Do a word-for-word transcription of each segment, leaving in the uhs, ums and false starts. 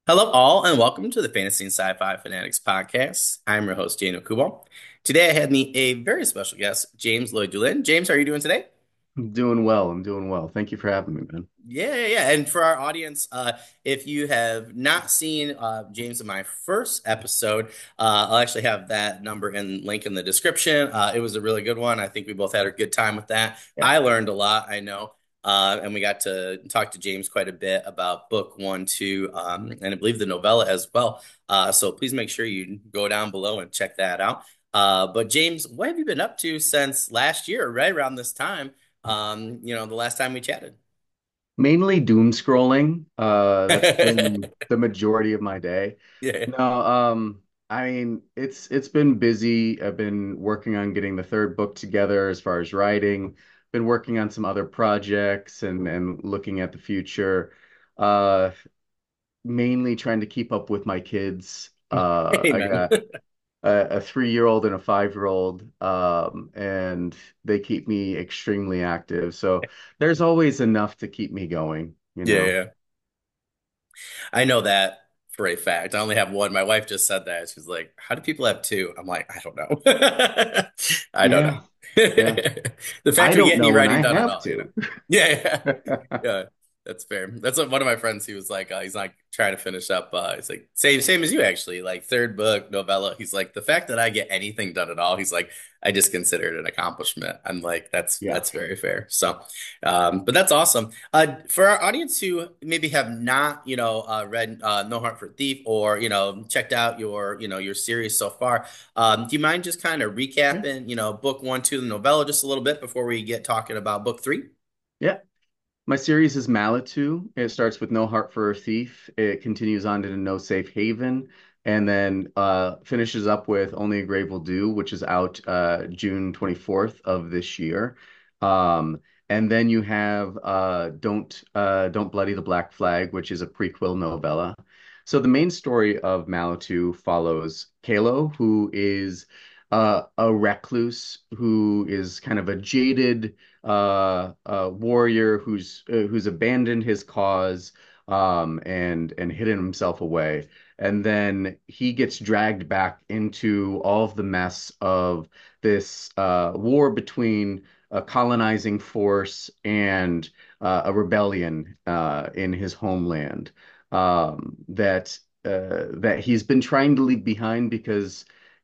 Hello, all, and welcome to the Fantasy and Sci-Fi Fanatics podcast. I'm your host, Daniel Kubal. Today, I had me a very special guest, James Lloyd Doolin. James, how are you doing today? I'm doing well. I'm doing well. Thank you for having me, man. Yeah, yeah, yeah. And for our audience, uh, if you have not seen uh, James in my first episode, uh, I'll actually have that number and link in the description. Uh, it was a really good one. I think we both had a good time with that. Yeah. I learned a lot, I know. Uh, and we got to talk to James quite a bit about book one, two, um, and I believe the novella as well. Uh, so please make sure you go down below and check that out. Uh, but James, what have you been up to since last year, right around this time? Um, you know, the last time we chatted. Mainly doom scrolling. Uh, that's been the majority of my day. Yeah. No, um, I mean it's it's been busy. I've been working on getting the third book together as far as writing. Been working on some other projects and and looking at the future. Uh, Mainly trying to keep up with my kids. Uh, I Amen. got a, a three-year-old and a five-year-old, um, and they keep me extremely active. So there's always enough to keep me going, you Yeah, know. yeah. I know that for a fact. I only have one. My wife just said that. She's like, "How do people have two?" I'm like, "I don't know. I don't know." Yeah, yeah. The fact I we don't get any know, and writing I done at have all, you know. to. Yeah, yeah. Yeah, that's fair. That's what one of my friends, he was like, uh, he's like trying to finish up. Uh, he's like, same, same as you actually, like third book novella. He's like, the fact that I get anything done at all, he's like, I just consider it an accomplishment. I'm like, that's Yeah. that's very fair. So, um, but that's awesome. Uh, for our audience who maybe have not, you know, uh, read uh, No Heart for a Thief or you know checked out your, you know, your series so far, um, do you mind just kind of Yeah. recapping, you know, book one, two, the novella just a little bit before we get talking about book three? Yeah. My series is Manitou. It starts with No Heart for a Thief. It continues on to No Safe Haven, and then uh, finishes up with Only a Grave Will Do, which is out uh, June twenty-fourth of this year. Um, and then you have uh, Don't uh, Don't Bloody the Black Flag, which is a prequel novella. So the main story of Manitou follows Kalo, who is uh, a recluse who is kind of a jaded uh, uh, warrior who's uh, who's abandoned his cause um, and and hidden himself away. And then he gets dragged back into all of the mess of this uh, war between a colonizing force and uh, a rebellion uh, in his homeland um, that uh, that he's been trying to leave behind because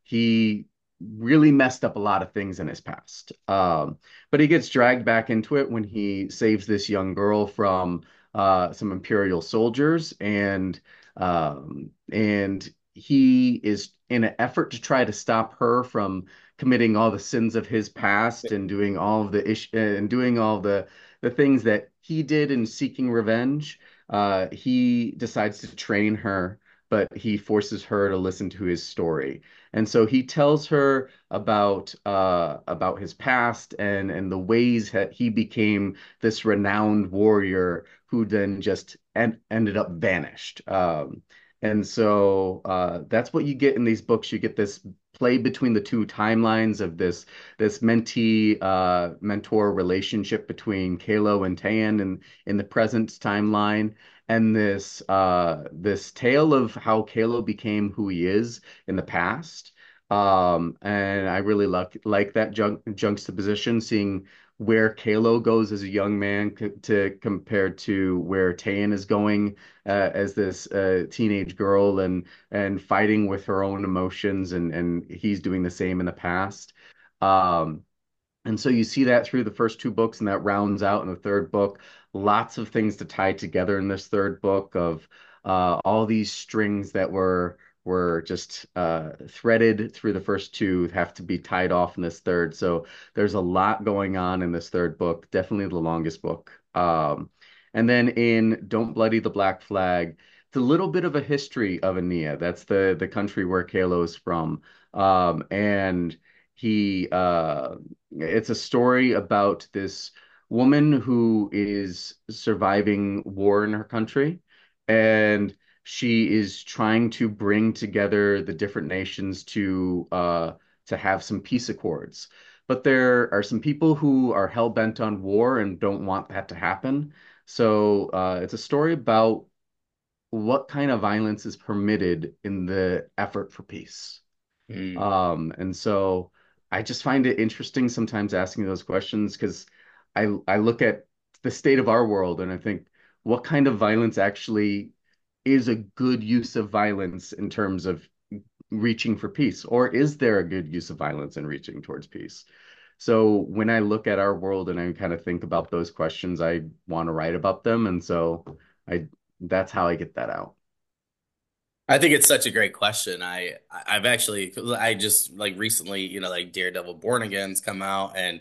he really messed up a lot of things in his past. Um, but he gets dragged back into it when he saves this young girl from uh, some Imperial soldiers, and um, and he is in an effort to try to stop her from committing all the sins of his past and doing all of the ish and doing all the the things that he did in seeking revenge. Uh, he decides to train her, but he forces her to listen to his story. And so he tells her about uh, about his past and and the ways that he became this renowned warrior who then just en ended up vanished. Um, and so uh, that's what you get in these books. You get this play between the two timelines of this this mentee uh, mentor relationship between Kalo and Tan in in the present timeline, and this uh, this tale of how Kalo became who he is in the past. Um, and I really like like that junk juxtaposition, seeing where Kalo goes as a young man c to compared to where Tan is going uh, as this uh, teenage girl and and fighting with her own emotions, and and he's doing the same in the past. Um, and so you see that through the first two books, and that rounds out in the third book. Lots of things to tie together in this third book of uh, all these strings that were were just uh, threaded through the first two have to be tied off in this third. So there's a lot going on in this third book. Definitely the longest book. Um, and then in Don't Bloody the Black Flag, it's a little bit of a history of Ania. That's the the country where Kalo's from. Um, and he uh it's a story about this woman who is surviving war in her country, and she is trying to bring together the different nations to uh, to have some peace accords. But there are some people who are hell bent on war and don't want that to happen. So uh, it's a story about what kind of violence is permitted in the effort for peace? Mm. Um, and so I just find it interesting sometimes asking those questions because I I look at the state of our world and I think what kind of violence actually is a good use of violence in terms of reaching for peace, or is there a good use of violence in reaching towards peace? So when I look at our world and I kind of think about those questions, I want to write about them, and so I that's how I get that out. I think it's such a great question. I I've actually I just like recently, you know, like Daredevil Born Again's come out, and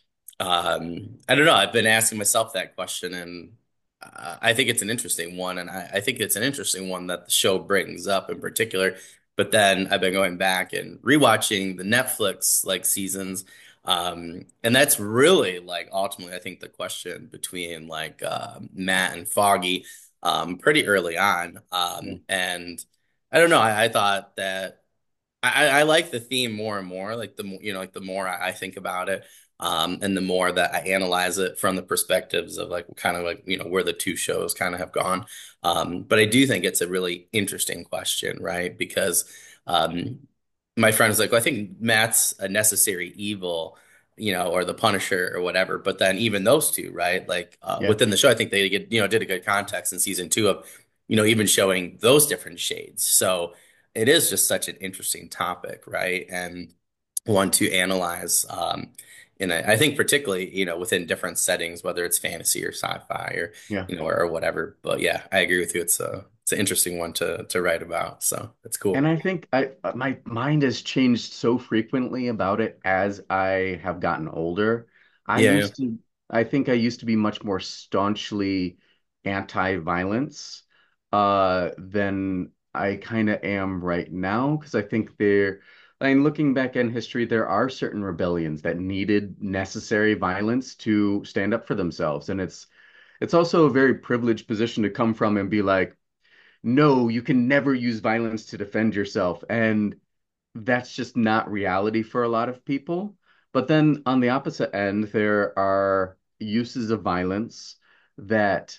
um I don't know, I've been asking myself that question, and uh, I think it's an interesting one, and I, I think it's an interesting one that the show brings up in particular. But then I've been going back and rewatching the Netflix like seasons, um and that's really like ultimately I think the question between like uh, Matt and Foggy um pretty early on, Yeah. um and I don't know. I, I thought that I, I like the theme more and more. Like the more, you know, like the more I, I think about it, um, and the more that I analyze it from the perspectives of like kind of like, you know, where the two shows kind of have gone. Um, but I do think it's a really interesting question, right? Because um, my friend was like, well, I think Matt's a necessary evil, you know, or the Punisher or whatever. But then even those two, right? Like uh, Yeah. within the show, I think they get, you know, did a good context in season two of, you know, even showing those different shades. So it is just such an interesting topic, right? And one to analyze. Um, and I, I think particularly, you know, within different settings, whether it's fantasy or sci-fi or, Yeah. you know, or, or whatever. But yeah, I agree with you. It's a it's an interesting one to to write about. So it's And cool. I think I my mind has changed so frequently about it as I have gotten older. I Yeah, yeah, used to, I think I used to be much more staunchly anti-violence uh, than I kind of am right now because I think there, I mean, looking back in history, there are certain rebellions that needed necessary violence to stand up for themselves, and it's it's also a very privileged position to come from and be like, no, you can never use violence to defend yourself. And that's just not reality for a lot of people. But then on the opposite end, there are uses of violence that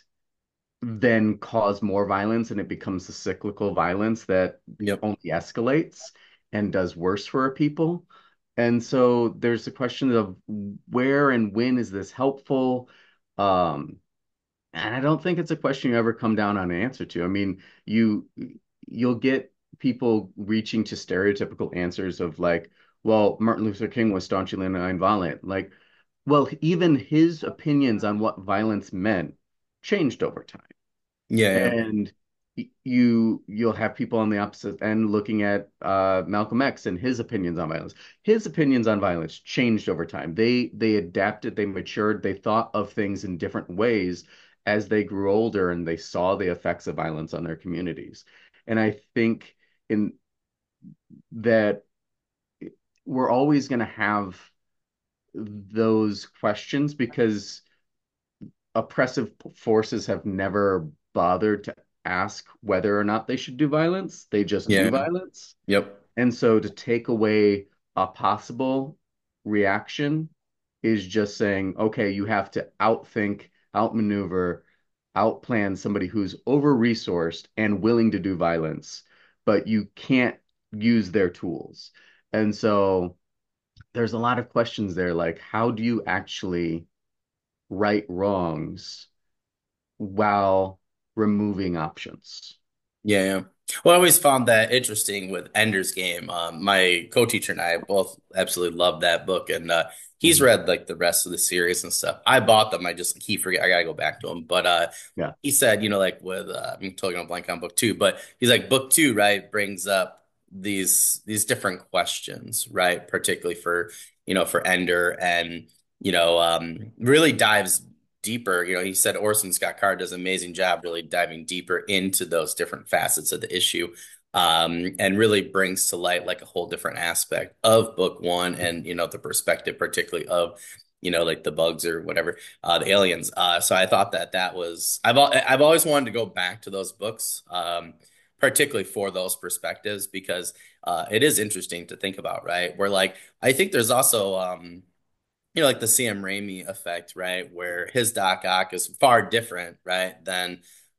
then cause more violence, and it becomes a cyclical violence that yep, only escalates and does worse for people. And so there's the question of where and when is this helpful? Um, and I don't think it's a question you ever come down on an answer to. I mean, you you'll get people reaching to stereotypical answers of like, well, Martin Luther King was staunchly nonviolent. Like, well, even his opinions on what violence meant changed over time. yeah, yeah, And you you'll have people on the opposite end looking at uh, Malcolm X and his opinions on violence. His opinions on violence changed over time. They they adapted, they matured, they thought of things in different ways as they grew older and they saw the effects of violence on their communities. And I think in that we're always going to have those questions because oppressive forces have never bothered to ask whether or not they should do violence. They just do yeah, violence. yep, And so to take away a possible reaction is just saying, okay, you have to outthink, outmaneuver, outplan somebody who's over-resourced and willing to do violence, but you can't use their tools. And so there's a lot of questions there, like how do you actually right wrongs while removing options? yeah, yeah. Well, I always found that interesting with Ender's Game. Um, my co-teacher and I both absolutely love that book, and uh, he's Mhm. read like the rest of the series and stuff. I bought them. I just keep forget. I gotta go back to them. But uh, Yeah. he said, you know, like with uh, I'm totally gonna blank on book two, but he's like book two, right, brings up these these different questions, right, particularly for you know for Ender, and you know um, really dives deeper. You know, he said Orson Scott Card does an amazing job really diving deeper into those different facets of the issue. Um, and really brings to light like a whole different aspect of book one, and you know the perspective particularly of you know like the bugs or whatever, uh the aliens. Uh so I thought that that was I've al I've always wanted to go back to those books, um particularly for those perspectives, because uh it is interesting to think about, right? Where like I think there's also um you know, like the Sam Raimi effect, right? Where his Doc Ock is far different, right, than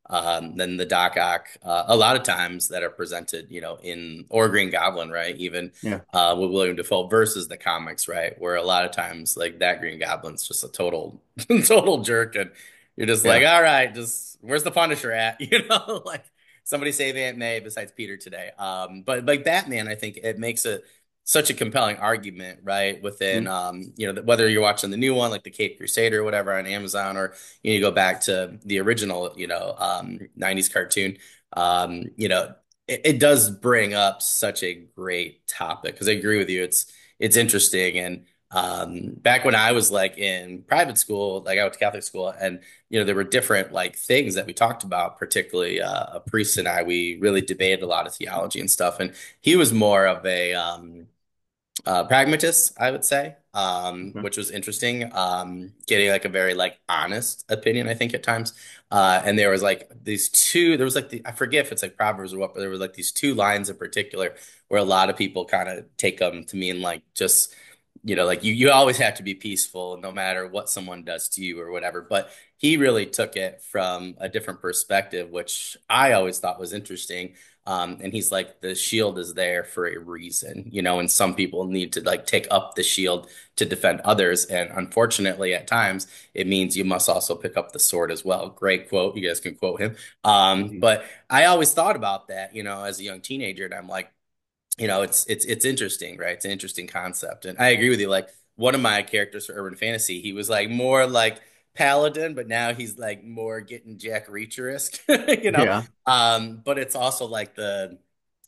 um, than the Doc Ock. Uh, a lot of times that are presented, you know, in or Green Goblin, right? Even Yeah. uh, with William Dafoe versus the comics, right? Where a lot of times like that Green Goblin's just a total total jerk, and you're just like, Yeah. all right, just where's the Punisher at? You know, like somebody save Aunt May besides Peter today. Um, but like Batman, I think it makes it such a compelling argument, right? Within, Mm. um, you know, whether you're watching the new one, like the Cape Crusader or whatever on Amazon, or you, know, you go back to the original, you know, um, nineties cartoon, um, you know, it, it does bring up such a great topic because I agree with you. It's it's interesting. And um, back when I was like in private school, like I went to Catholic school, and you know, there were different like things that we talked about, particularly uh, a priest and I, we really debated a lot of theology and stuff. And he was more of a um, uh, pragmatist, I would say, um, Okay. which was interesting. Um, getting like a very like honest opinion, I think at times. Uh, and there was like these two, there was like the, I forget if it's like Proverbs or what, but there was like these two lines in particular where a lot of people kind of take them to mean like just, you know, like you, you always have to be peaceful no matter what someone does to you or whatever. But he really took it from a different perspective, which I always thought was interesting. Um, and he's like, the shield is there for a reason, you know, and some people need to like take up the shield to defend others. And unfortunately, at times, it means you must also pick up the sword as well. Great quote. You guys can quote him. Um, Mhm. but I always thought about that, you know, as a young teenager, and I'm like, you know, it's it's it's interesting, right? It's an interesting concept. And I agree with you. Like one of my characters for Urban Fantasy, he was like more like Paladin, but now he's like more getting Jack Reacher-esque, you know. Yeah. Um, but it's also like the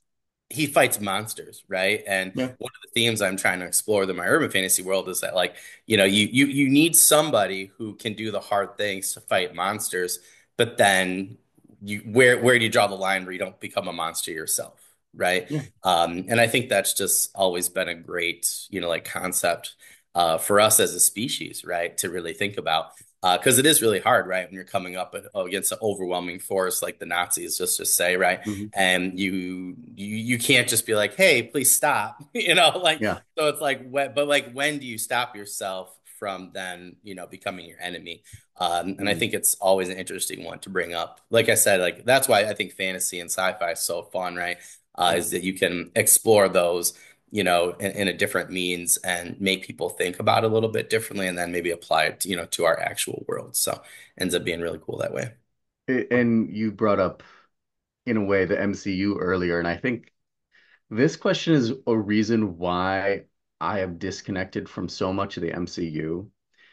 he fights monsters, right? And Yeah. one of the themes I'm trying to explore in my urban fantasy world is that like, you know, you you you need somebody who can do the hard things to fight monsters, but then you where where do you draw the line where you don't become a monster yourself, right? Yeah. Um, and I think that's just always been a great, you know, like concept uh, for us as a species, right? To really think about. Because uh, it is really hard, right? When you're coming up against an overwhelming force like the Nazis, just just say, right? Hmm. And you you you can't just be like, hey, please stop, you know, like Yeah. so it's like when, but like when do you stop yourself from then, you know, becoming your enemy? Um, and I Hmm. think it's always an interesting one to bring up. Like I said, like that's why I think fantasy and sci-fi is so fun, right? Uh, Yeah. is that you can explore those, you know, in, in a different means and make people think about it a little bit differently, and then maybe apply it, to, you know, to our actual world. So ends up being really cool that way. A- And you brought up, in a way, the M C U earlier, and I think this question is a reason why I have disconnected from so much of the M C U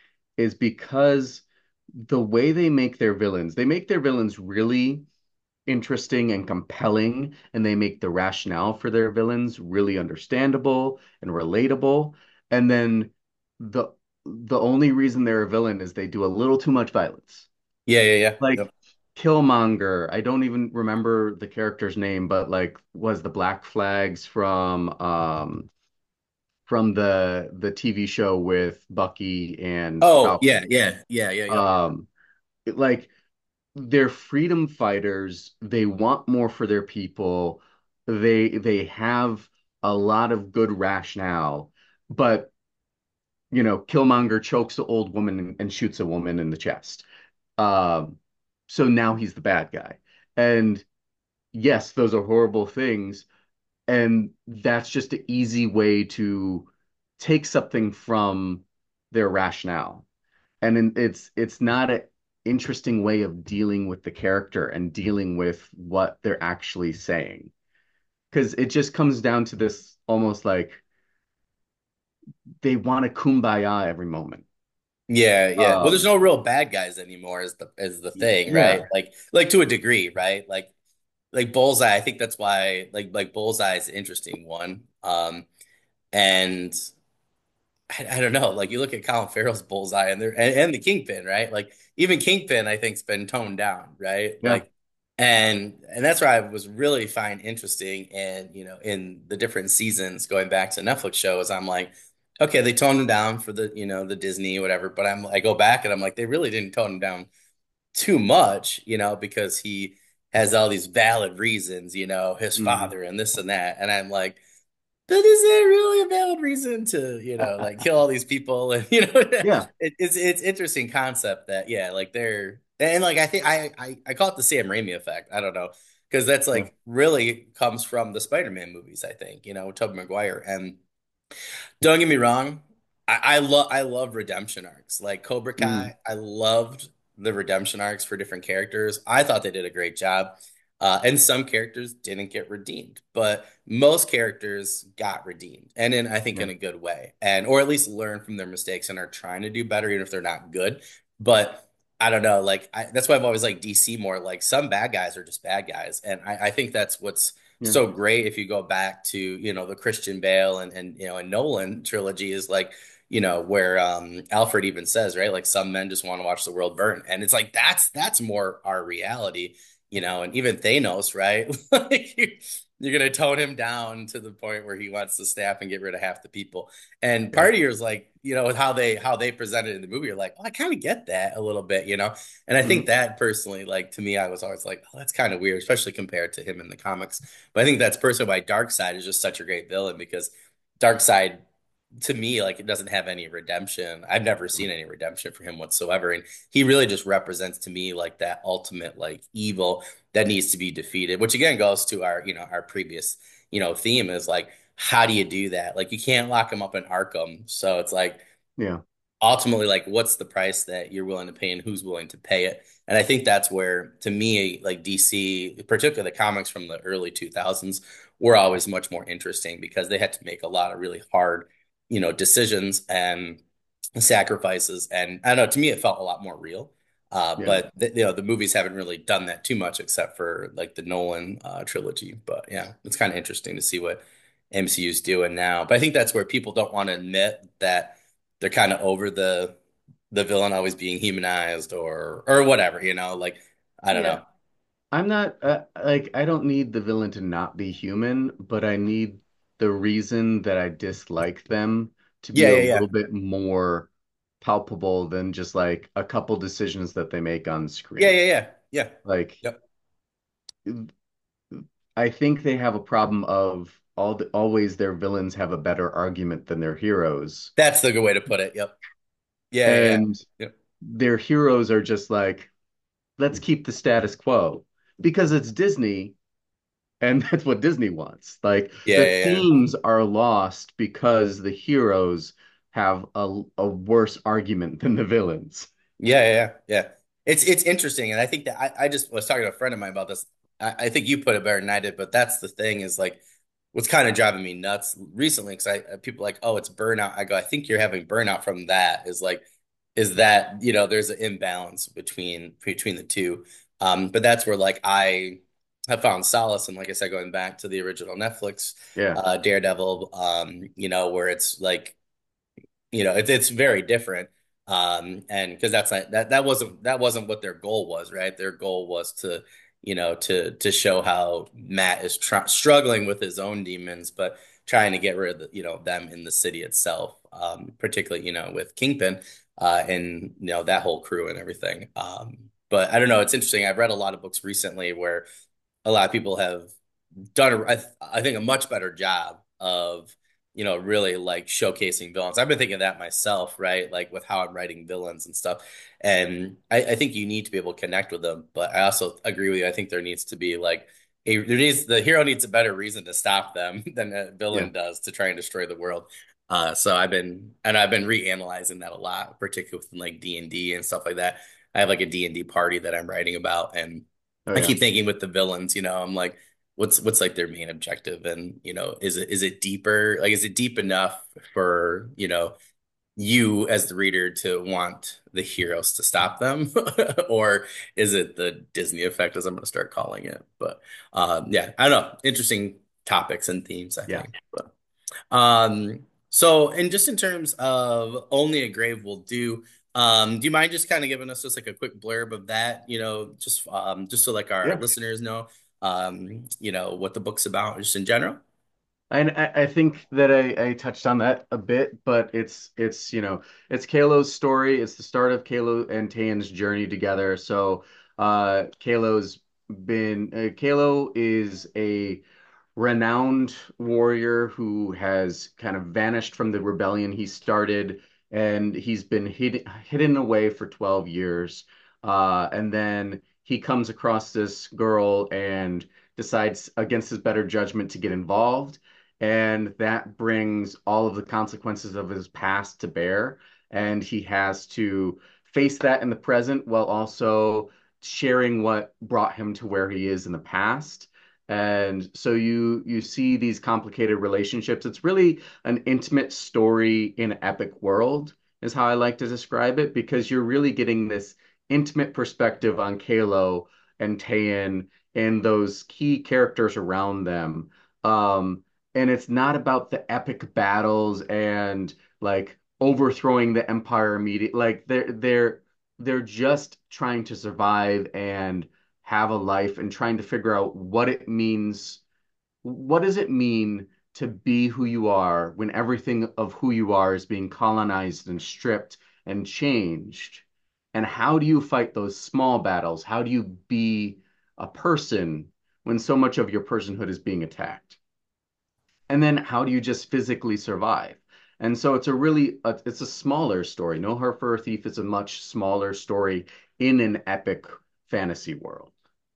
is because the way they make their villains, they make their villains really interesting and compelling, and they make the rationale for their villains really understandable and relatable. And then the the only reason they're a villain is they do a little too much violence. Yeah, yeah, yeah. Like Yep. Killmonger, I don't even remember the character's name, but like was the Black Flags from um from the the T V show with Bucky and Oh, yeah, Falcon. yeah, yeah, yeah, yep. Um it- like they're freedom fighters. They want more for their people. They they have a lot of good rationale, but you know, Killmonger chokes an old woman and, and shoots a woman in the chest. Um, so now he's the bad guy. And yes, those are horrible things, and that's just an easy way to take something from their rationale. And in, it's it's not an interesting way of dealing with the character and dealing with what they're actually saying. Because it just comes down to this almost like they want to kumbaya every moment. Yeah, yeah. Well, there's Um, no real bad guys anymore is the is the thing, right? yeah, Like like to a degree, right? Like like Bullseye, I think that's why like like Bullseye is an interesting one. Um and I, I don't know, like you look at Colin Farrell's Bullseye and there and, and the Kingpin, right? Like even Kingpin I think's been toned down, right? yeah, Like and and that's where I was really find interesting and you know in the different seasons going back to Netflix shows, I'm like, okay, they toned him down for the you know the Disney whatever, but I'm I go back and I'm like they really didn't tone him down too much, you know, because he has all these valid reasons, you know, his mhm. father and this and that, and I'm like, but is that really a valid reason to, you know, like kill all these people? And you know, Yeah, it, it's it's interesting concept that yeah, like they're And like I think I I, I call it the Sam Raimi effect. I don't know. Because that's Yeah. like really comes from the Spider-Man movies, I think, you know, Tobey Maguire. And don't get me wrong, I, I love I love redemption arcs. Like Cobra Mm, Kai, I loved the redemption arcs for different characters. I thought they did a great job. Uh, and some characters didn't get redeemed, but most characters got redeemed, and in I think yeah. in a good way, and or at least learn from their mistakes and are trying to do better, even if they're not good. But I don't know, like I, that's why I've always liked D C more. Like some bad guys are just bad guys, and I, I think that's what's Yeah. so great if you go back to, you know, the Christian Bale and and you know and Nolan trilogy is like, you know, where um Alfred even says, right, like some men just want to watch the world burn. And it's like that's that's more our reality, you know, and even Thanos, right? Like you, you're gonna tone him down to the point where he wants to snap and get rid of half the people. And Yeah. part of you is like, you know, how they how they presented it in the movie, you're like, oh, I kind of get that a little bit, you know. And I think Mhm. that personally, like to me, I was always like, oh, that's kind of weird, especially compared to him in the comics. But I think that's personally why Darkseid is just such a great villain because Darkseid, to me, like it doesn't have any redemption. I've never seen any redemption for him whatsoever. And he really just represents to me like that ultimate like evil that needs to be defeated, which again goes to our, you know, our previous, you know, theme is like, how do you do that? Like you can't lock him up in Arkham. So it's like Yeah. ultimately like what's the price that you're willing to pay and who's willing to pay it. And I think that's where to me like D C, particularly the comics from the early two thousands, were always much more interesting because they had to make a lot of really hard, you know, decisions and sacrifices. And I don't know, to me it felt a lot more real. Uh, Yeah. but th you know the movies haven't really done that too much except for like the Nolan uh, trilogy. But yeah, it's kind of interesting to see what M C U's doing now. But I think that's where people don't want to admit that they're kind of over the the villain always being humanized or or whatever, you know, like I don't Yeah. know. I'm not uh, like I don't need the villain to not be human, but I need the reason that I dislike them to be Yeah, a yeah, little yeah. bit more palpable than just like a couple decisions that they make on Yeah, yeah, screen. yeah. Yeah. Like Yep. I think they have a problem of all the, always their villains have a better argument than their heroes. That's the good way to put it. Yep. Yeah, yeah, yeah. And Yep. their heroes are just like, let's keep the status quo because it's Disney and that's what Disney wants. Like Yeah, the yeah, yeah. themes are lost because the heroes have a, a worse argument than the villains. Yeah, yeah, yeah. Yeah. It's it's interesting, and I think that I, I just was talking to a friend of mine about this. I, I think you put it better than I did, but that's the thing is like what's kind of driving me nuts recently because I uh, people are like, oh, it's burnout. I go, I think you're having burnout from that. Is like, is that you know, there's an imbalance between between the two. Um, but that's where like I have found solace, and like I said, going back to the original Netflix Yeah, uh, Daredevil, um, you know, where it's like you know, it's it's very different. Um, and because that's not that that wasn't that wasn't what their goal was, right? Their goal was to, you know, to to show how Matt is tr struggling with his own demons, but trying to get rid of the, you know, them in the city itself. Um, particularly, you know, with Kingpin, uh, and you know that whole crew and everything. Um, but I don't know, it's interesting. I've read a lot of books recently where a lot of people have done, a, I, th I think, a much better job of, you know, really like showcasing villains. I've been thinking of that myself, right? Like with how I'm writing villains and stuff. And I, I think you need to be able to connect with them. But I also agree with you. I think there needs to be like a, there needs, the hero needs a better reason to stop them than a yeah, villain does to try and destroy the world. Uh, so I've been, and I've been reanalyzing that a lot, particularly with like D and D and stuff like that. I have like a D and D party that I'm writing about, and oh I yeah, keep thinking with the villains, you know, I'm like, what's what's like their main objective, and you know, is it is it deeper? Like, is it deep enough for you know you as the reader to want the heroes to stop them, or is it the Disney effect, as I'm going to start calling it? But um, yeah, I don't know. Interesting topics and themes, I yeah, think. But um, so, and just in terms of Only a Grave Will Do, um, do you mind just kind of giving us just like a quick blurb of that, you know, just um, just so like our yeah. listeners know, um, you know, what the book's about, just in general? And I, I think that I, I touched on that a bit, but it's it's you know it's Kalo's story. It's the start of Kalo and Tan's journey together. So uh, Kalo's been uh, Kalo is a renowned warrior who has kind of vanished from the rebellion he started, and he's been hid, hidden away for twelve years. Uh, and then he comes across this girl and decides against his better judgment to get involved. And that brings all of the consequences of his past to bear. And he has to face that in the present while also sharing what brought him to where he is in the past. And so you you see these complicated relationships. It's really an intimate story in an epic world, is how I like to describe it, because you're really getting this intimate perspective on Kalo and Taion and those key characters around them. Um, and it's not about the epic battles and like overthrowing the Empire immediately. Like they're they're they're just trying to survive and have a life and trying to figure out what it means. What does it mean to be who you are when everything of who you are is being colonized and stripped and changed? And how do you fight those small battles? How do you be a person when so much of your personhood is being attacked? And then how do you just physically survive? And so it's a really a, it's a smaller story. No Heart for a Thief is a much smaller story in an epic fantasy world.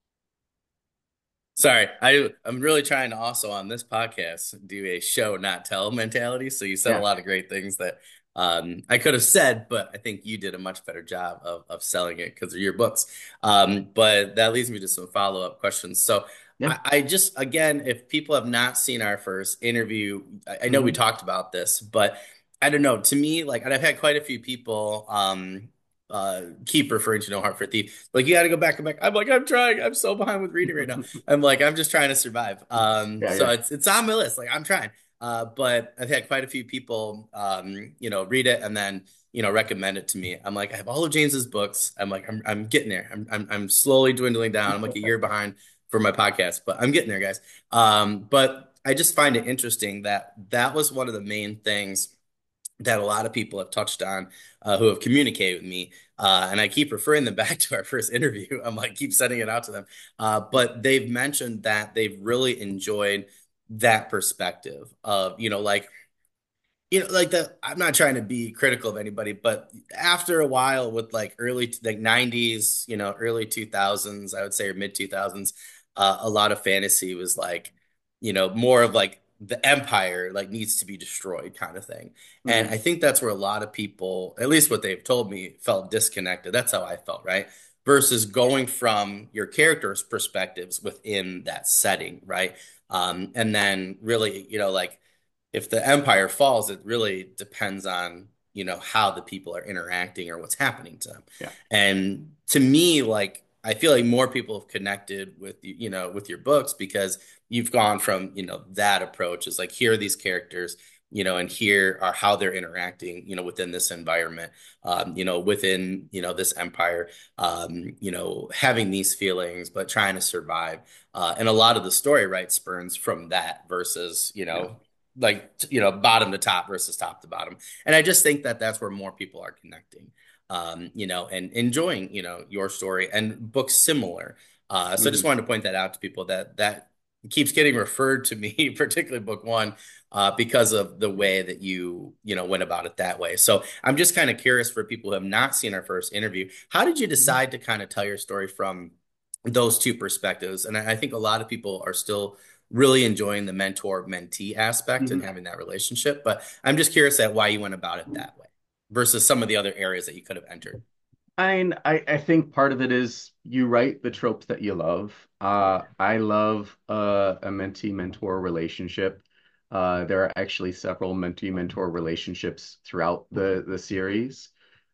Sorry, I I'm really trying to also on this podcast do a show not tell mentality. So you said a Yeah. lot of great things that um, I could have said, but I think you did a much better job of of selling it because of your books. Um, but that leads me to some follow-up questions. So Yeah. I, I just again, if people have not seen our first interview, I, I know we Hmm. talked about this, but I don't know. To me, like, and I've had quite a few people um, uh, keep referring to No Heart for a Thief. Like, you got to go back and back. I'm like, I'm trying. I'm so behind with reading right now. I'm like, I'm just trying to survive. Um, Yeah, so yeah. it's it's on my list. Like I'm trying. Uh, but I've had quite a few people, um, you know, read it and then, you know, recommend it to me. I'm like, I have all of James's books. I'm like, I'm I'm getting there. I'm I'm I'm slowly dwindling down. I'm like a year behind for my podcast, but I'm getting there, guys. Um, but I just find it interesting that that was one of the main things that a lot of people have touched on uh, who have communicated with me. Uh, and I keep referring them back to our first interview. I'm like, keep sending it out to them. Uh, but they've mentioned that they've really enjoyed that perspective of, you know, like, you know, like the, I'm not trying to be critical of anybody, but after a while with like early, like nineties, you know, early two thousands, I would say, or mid two thousands, uh, a lot of fantasy was like, you know, more of like the empire like needs to be destroyed kind of thing. And Hmm. I think that's where a lot of people, at least what they've told me, felt disconnected. That's how I felt, right? Versus going from your character's perspectives within that setting, right? Um, and then really, you know, like, if the empire falls, it really depends on, you know, how the people are interacting or what's happening to them. Yeah. And to me, like, I feel like more people have connected with you, you know, with your books because you've gone from, you know, that approach is like, here are these characters, you know, and here are how they're interacting, you know, within this environment, um, you know, within, you know, this empire, um, you know, having these feelings, but trying to survive. Uh, and a lot of the story, right, spurns from that versus, you Yeah. know, like you know bottom to top versus top to bottom, and I just think that that's where more people are connecting, um you know and enjoying you know your story and books similar. Uh so I just Hmm. wanted to point that out to people that that keeps getting referred to me particularly book one, uh because of the way that you you know went about it that way. So I'm just kind of curious for people who have not seen our first interview, how did you decide to kind of tell your story from those two perspectives? And I, I think a lot of people are still really enjoying the mentor mentee aspect and Hmm. having that relationship. But I'm just curious at why you went about it that way versus some of the other areas that you could have entered. I mean, I, I think part of it is you write the tropes that you love. Uh, Yeah. I love uh, a mentee-mentor relationship. Uh, there are actually several mentee-mentor relationships throughout the the series.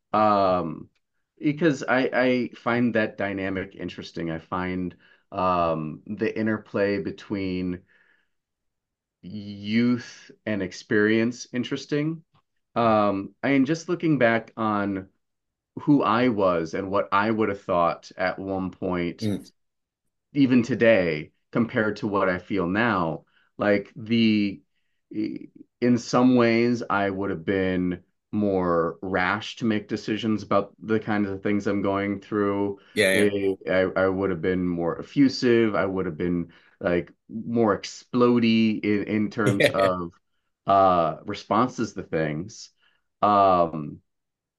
Um, because I I find that dynamic interesting. I find um, the interplay between youth and experience interesting. Um, I mean, just looking back on who I was and what I would have thought at one point, Mm. even today, compared to what I feel now. Like the, in some ways, I would have been more rash to make decisions about the kinds of things I'm going through. Yeah, Eh, I, I would have been more effusive. I would have been like more explodey in, in terms yeah. of uh responses to things. Um,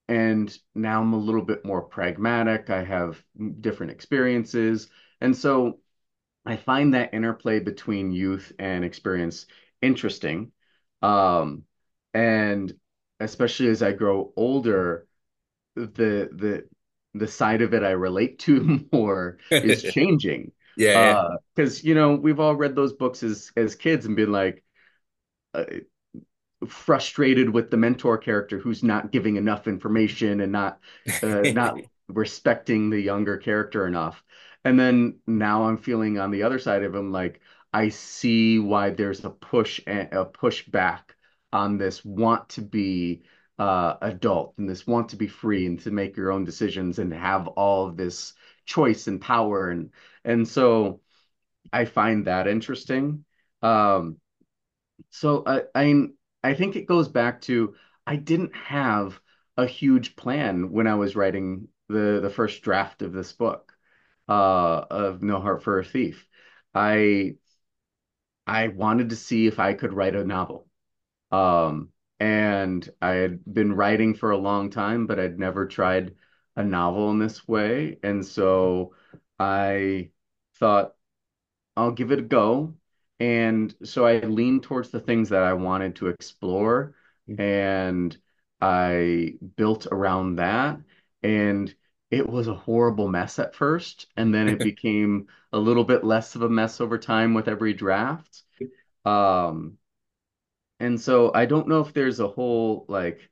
and now I'm a little bit more pragmatic. I have different experiences. And so I find that interplay between youth and experience interesting. Um, and especially as I grow older, the the the side of it I relate to more is changing. Yeah, yeah. Uh, because you know, we've all read those books as as kids and been like, uh, frustrated with the mentor character who's not giving enough information and not uh, not respecting the younger character enough. And then now I'm feeling on the other side of him like I see why there's a push and a push back on this want to be uh, adult and this want to be free and to make your own decisions and have all of this choice and power and and so I find that interesting. Um, so I, I I think it goes back to I didn't have a huge plan when I was writing the the first draft of this book, uh, of No Heart for a Thief. I I wanted to see if I could write a novel. Um, and I had been writing for a long time, but I'd never tried a novel in this way. And so I thought, I'll give it a go. And so I leaned towards the things that I wanted to explore, and I built around that. And it was a horrible mess at first, and then it became a little bit less of a mess over time with every draft. Um, and so I don't know if there's a whole like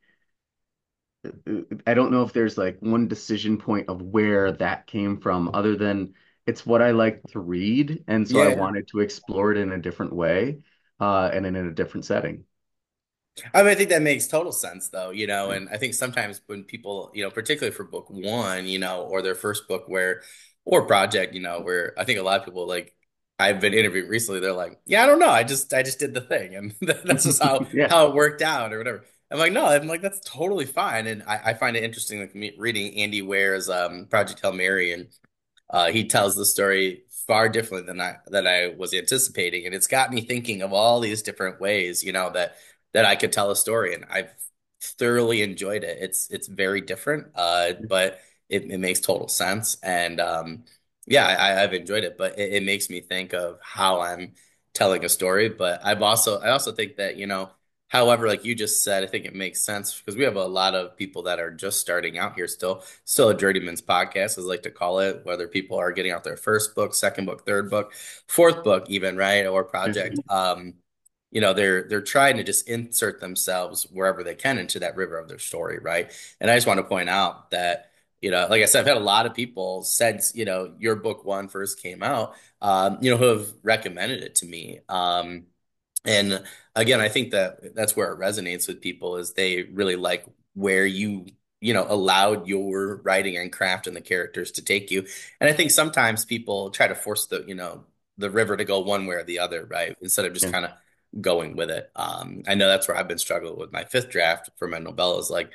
I don't know if there's like one decision point of where that came from, other than it's what I like to read, and so I Yeah. wanted to explore it in a different way, uh, and in a different setting. I mean, I think that makes total sense, though, you know, Yeah. and I think sometimes when people, you know, particularly for book one, you know, or their first book where, or project, you know, where I think a lot of people like, I've been interviewed recently, they're like, yeah, I don't know. I just, I just did the thing and that's just how, Yeah. how it worked out or whatever. I'm like, no, I'm like, that's totally fine. And I, I find it interesting, like me reading Andy Ware's um, Project Hail Mary, and uh, he tells the story far differently than I than I was anticipating, and it's got me thinking of all these different ways, you know, that that I could tell a story, and I've thoroughly enjoyed it. It's it's very different, uh, but it, it makes total sense, and um, yeah, I, I've enjoyed it. But it, it makes me think of how I'm telling a story. But I've also I also think that you know. However, like you just said, I think it makes sense because we have a lot of people that are just starting out here still still a journeyman's podcast, as I like to call it, whether people are getting out their first book, second book, third book, fourth book, even, right, or Yeah. project. Um, you know, they're they're trying to just insert themselves wherever they can into that river of their story, right? And I just want to point out that, you know, like I said, I've had a lot of people since, you know, your book one first came out, um, you know, who have recommended it to me. Um, and again, I think that that's where it resonates with people is they really like where you, you know, allowed your writing and craft and the characters to take you. And I think sometimes people try to force the, you know, the river to go one way or the other, right? Instead of just Yeah. kind of going with it. Um, I know that's where I've been struggling with my fifth draft for my novellas. Like,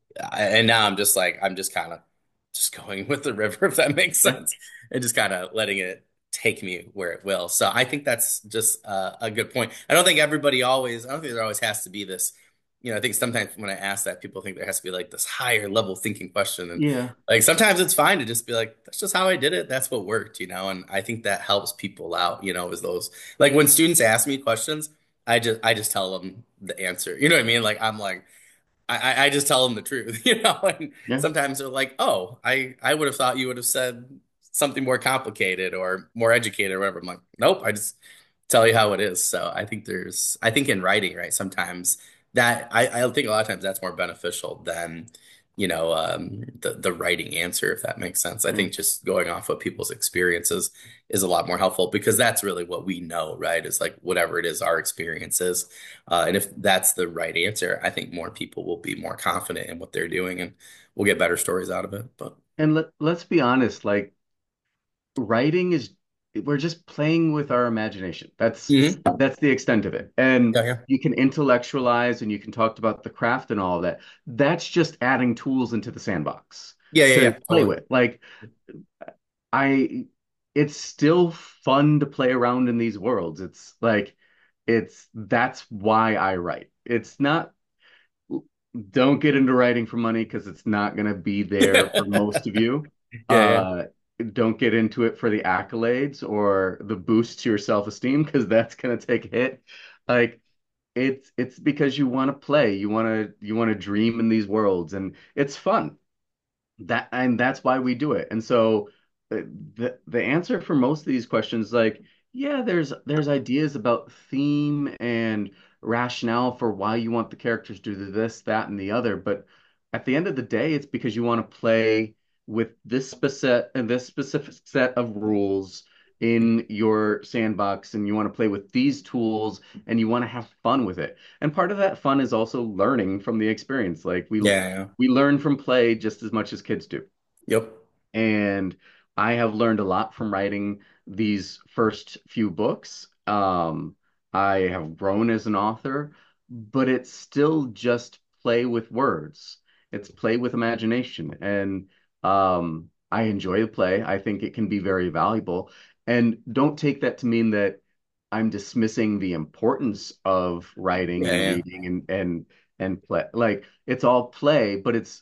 and now I'm just like I'm just kind of just going with the river, if that makes Yeah. sense, and just kind of letting it take me where it will. So I think that's just uh, a good point. I don't think everybody always. I don't think there always has to be this. You know, I think sometimes when I ask that, people think there has to be like this higher level thinking question, and Yeah. like sometimes it's fine to just be like, that's just how I did it. That's what worked, you know. And I think that helps people out. You know, is those like when students ask me questions, I just I just tell them the answer. You know what I mean? Like I'm like. I, I just tell them the truth, you know, and Yeah. sometimes they're like, "Oh, I I would have thought you would have said something more complicated or more educated or whatever." I'm like, "Nope, I just tell you how it is." So I think there's, I think in writing, right, sometimes that I I think a lot of times that's more beneficial than, you know, um, the the writing answer, if that makes sense. I Yeah. think just going off of people's experiences is a lot more helpful because that's really what we know, right? Is like whatever it is our experiences. Uh, and if that's the right answer, I think more people will be more confident in what they're doing and we'll get better stories out of it. But And let let's be honest, like writing is we're just playing with our imagination. That's Mhm. that's the extent of it. And Yeah, yeah, you can intellectualize and you can talk about the craft and all of that. That's just adding tools into the sandbox yeah, yeah, to yeah, play totally. with. Like I it's still fun to play around in these worlds. It's like it's that's why I write. It's not Don't get into writing for money because it's not going to be there for most of you. Yeah, yeah. Uh, don't get into it for the accolades or the boost to your self-esteem because that's going to take a hit. Like it's it's because you want to play, you want to you want to dream in these worlds, and it's fun. That and that's why we do it. And so uh, the the answer for most of these questions, like, yeah, there's there's ideas about theme and rationale for why you want the characters to do this, that, and the other. But at the end of the day, it's because you want to play with this specific and this specific set of rules in your sandbox, and you want to play with these tools, and you want to have fun with it. And part of that fun is also learning from the experience. Like we Yeah, yeah. we learn from play just as much as kids do. Yep. And I have learned a lot from writing these first few books. Um, I have grown as an author, but it's still just play with words. It's play with imagination. And um, I enjoy the play. I think it can be very valuable. And don't take that to mean that I'm dismissing the importance of writing Yeah, and yeah. reading and and and play. Like it's all play, but it's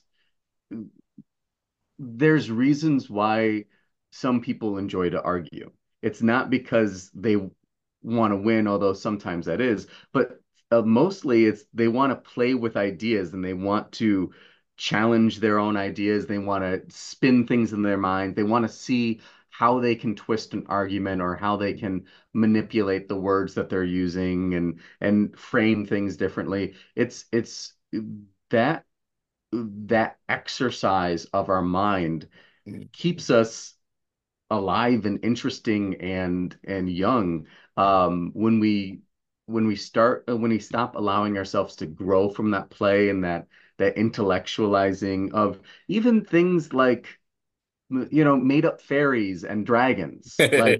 there's reasons why some people enjoy to argue. It's not because they want to win, although sometimes that is, but uh, mostly it's they want to play with ideas and they want to challenge their own ideas. They want to spin things in their mind. They want to see how they can twist an argument or how they can manipulate the words that they're using and and frame things differently. It's it's that that exercise of our mind Mhm. keeps us alive and interesting and and young um when we when we start uh, when we stop allowing ourselves to grow from that play and that that intellectualizing of even things like you know made up fairies and dragons like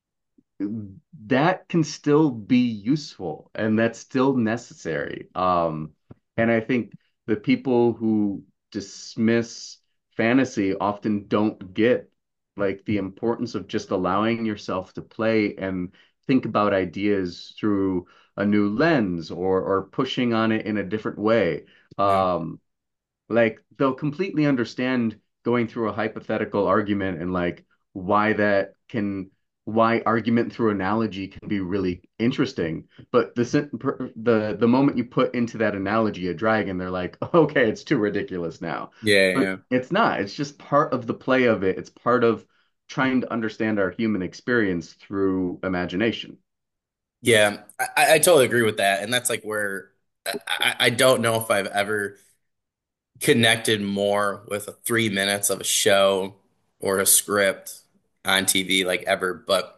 that can still be useful and that's still necessary. Um, and I think the people who dismiss fantasy often don't get like the importance of just allowing yourself to play and think about ideas through a new lens or or pushing on it in a different way. Yeah. Um, like they'll completely understand going through a hypothetical argument and like why that can why argument through analogy can be really interesting. But the sen- per- the the moment you put into that analogy a dragon, they're like, okay, it's too ridiculous now. Yeah, But yeah. it's not. It's just part of the play of it. It's part of trying to understand our human experience through imagination. Yeah, I, I totally agree with that. And that's like where I, I I don't know if I've ever connected more with a three minutes of a show or a script on T V like ever, but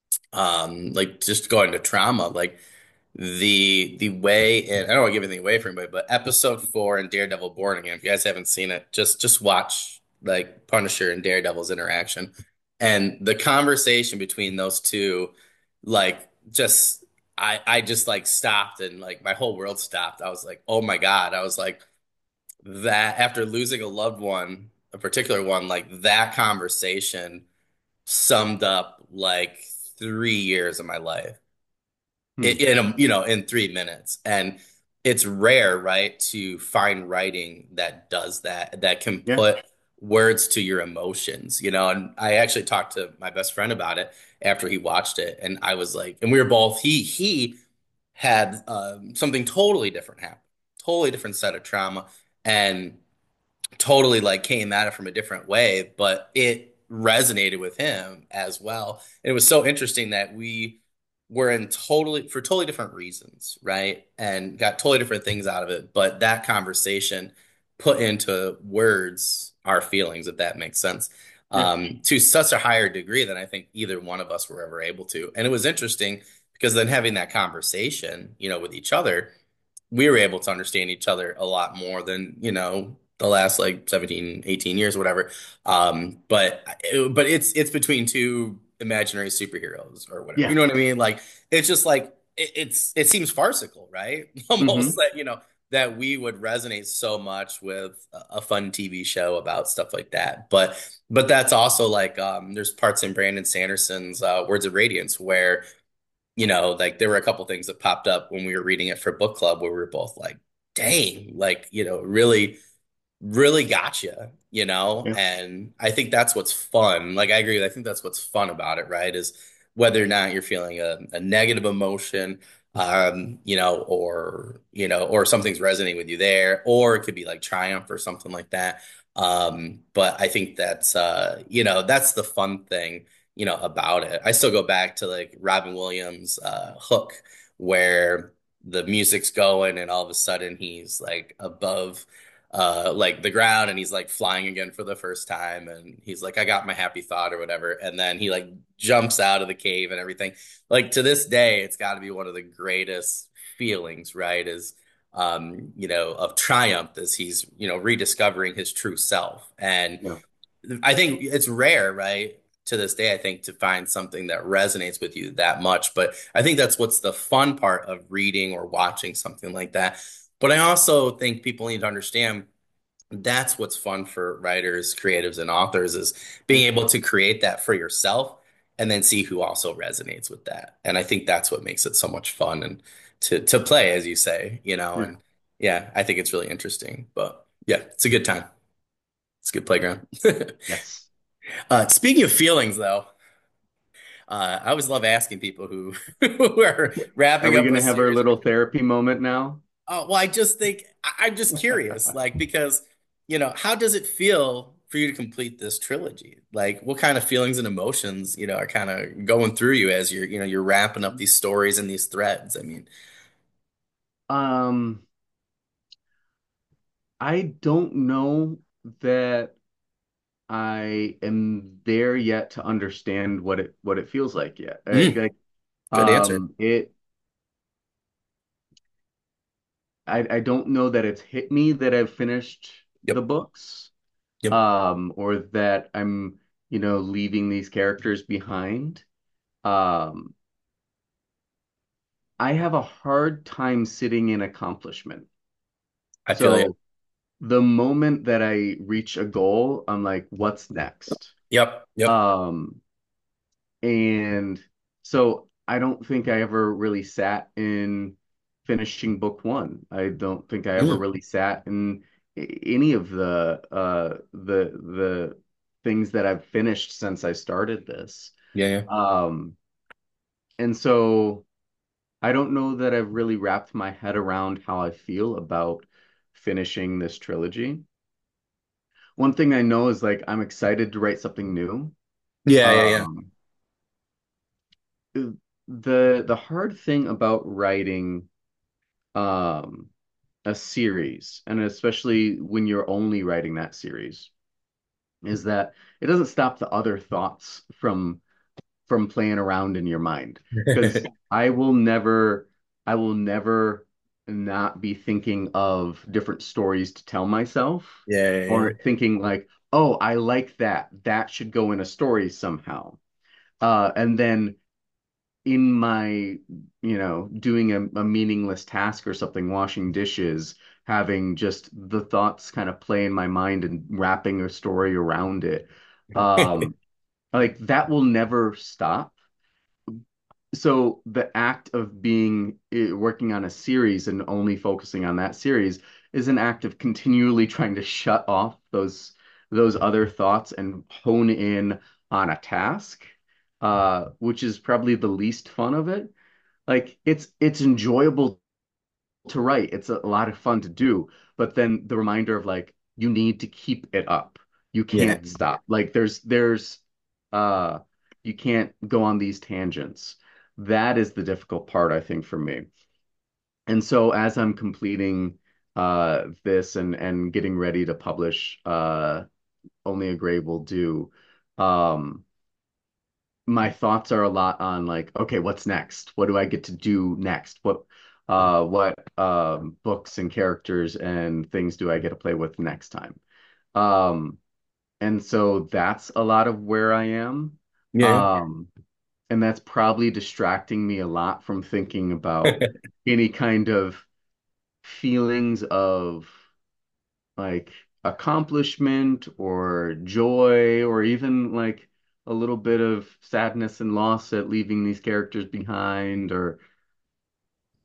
um like just going to trauma, like the the way and I don't want to give anything away from anybody, but episode four in Daredevil Born Again, if you guys haven't seen it, just just watch like Punisher and Daredevil's interaction and the conversation between those two, like just I I just like stopped and like my whole world stopped. I was like, oh my God. I was like that after losing a loved one, a particular one, like that conversation summed up like three years of my life Hmm. in a, you know, in three minutes. And it's rare, right, to find writing that does that, that can Yeah. put words to your emotions, you know. And I actually talked to my best friend about it after he watched it, and I was like, and we were both he he had um, something totally different happen, totally different set of trauma, and totally like came at it from a different way, but it resonated with him as well. And it was so interesting that we were in totally for totally different reasons, right? And got totally different things out of it. But that conversation put into words our feelings, if that makes sense, Yeah. um, to such a higher degree than I think either one of us were ever able to. And it was interesting because then having that conversation, you know, with each other we were able to understand each other a lot more than, you know, the last like seventeen, eighteen years, whatever. Um, but but it's it's between two imaginary superheroes or whatever. You Yeah. know what I mean? Like it's just like it, it's it seems farcical, right? Almost Hmm. that, you know, that we would resonate so much with a a fun T V show about stuff like that. But but that's also like um there's parts in Brandon Sanderson's uh, Words of Radiance where you know, like there were a couple things that popped up when we were reading it for book club where we were both like, dang, like, you know, really really got you, you know? Yeah. And I think that's what's fun. Like, I agree. I think that's what's fun about it, right? Is whether or not you're feeling a, a negative emotion, um, you know, or, you know, or something's resonating with you there, or it could be like triumph or something like that. Um, but I think that's, uh, you know, that's the fun thing, you know, about it. I still go back to like Robin Williams, uh, Hook, where the music's going and all of a sudden he's like above uh like the ground and he's like flying again for the first time and he's like I got my happy thought or whatever and then he like jumps out of the cave and everything. Like to this day it's got to be one of the greatest feelings, right? Is um you know of triumph as he's you know rediscovering his true self. And Yeah. I think it's rare, right? To this day, I think to find something that resonates with you that much. But I think that's what's the fun part of reading or watching something like that. But I also think people need to understand that's what's fun for writers, creatives, and authors is being able to create that for yourself and then see who also resonates with that. And I think that's what makes it so much fun and to to play, as you say, you know, Yeah. and yeah, I think it's really interesting. But yeah, it's a good time. It's a good playground. Yes. Uh, speaking of feelings, though, uh, I always love asking people who who are Are wrapping we up going a to have our series. little therapy moment now? Oh, well, I just think I- I'm just curious, like because you know, how does it feel for you to complete this trilogy? Like, what kind of feelings and emotions, you know, are kind of going through you as you're, you know, you're wrapping up these stories and these threads? I mean, Um, I don't know that I am there yet to understand what it what it feels like yet. Like, mm, like, good answer. um, it I I don't know that it's hit me that I've finished the Yep. books, Yep. um, or that I'm, you know, leaving these characters behind. Um, I have a hard time sitting in accomplishment. I feel you. So the moment that I reach a goal, I'm like, what's next? Yep. Yep. Um, and so I don't think I ever really sat in finishing book one. I don't think I ever Mm, really sat in any of the uh the the things that I've finished since I started this. yeah. Yeah. Um, and so I don't know that I've really wrapped my head around how I feel about finishing this trilogy. One thing I know is like I'm excited to write something new. Yeah. Yeah. Yeah. Um, the the hard thing about writing um a series, and especially when you're only writing that series, is that it doesn't stop the other thoughts from from playing around in your mind. Because I will never, I will never not be thinking of different stories to tell myself, Yeah. Yeah. Yeah. or thinking like, oh, I like that. That should go in a story somehow. Uh, and then in my, you know, doing a, a meaningless task or something, washing dishes, having just the thoughts kind of play in my mind and wrapping a story around it. Um, like that will never stop. So the act of being eh, working on a series and only focusing on that series is an act of continually trying to shut off those those other thoughts and hone in on a task, uh, which is probably the least fun of it. Like it's it's enjoyable to write. It's a lot of fun to do, but then the reminder of like you need to keep it up. You Yeah. can't stop. Like there's there's uh you can't go on these tangents. That is the difficult part, I think, for me. And so as I'm completing uh this and and getting ready to publish uh Only a Grave Will Do, um my thoughts are a lot on like, okay, what's next? What do I get to do next? What uh what um books and characters and things do I get to play with next time? Um and so that's a lot of where I am. Yeah. Um and that's probably distracting me a lot from thinking about any kind of feelings of like accomplishment or joy or even like a little bit of sadness and loss at leaving these characters behind or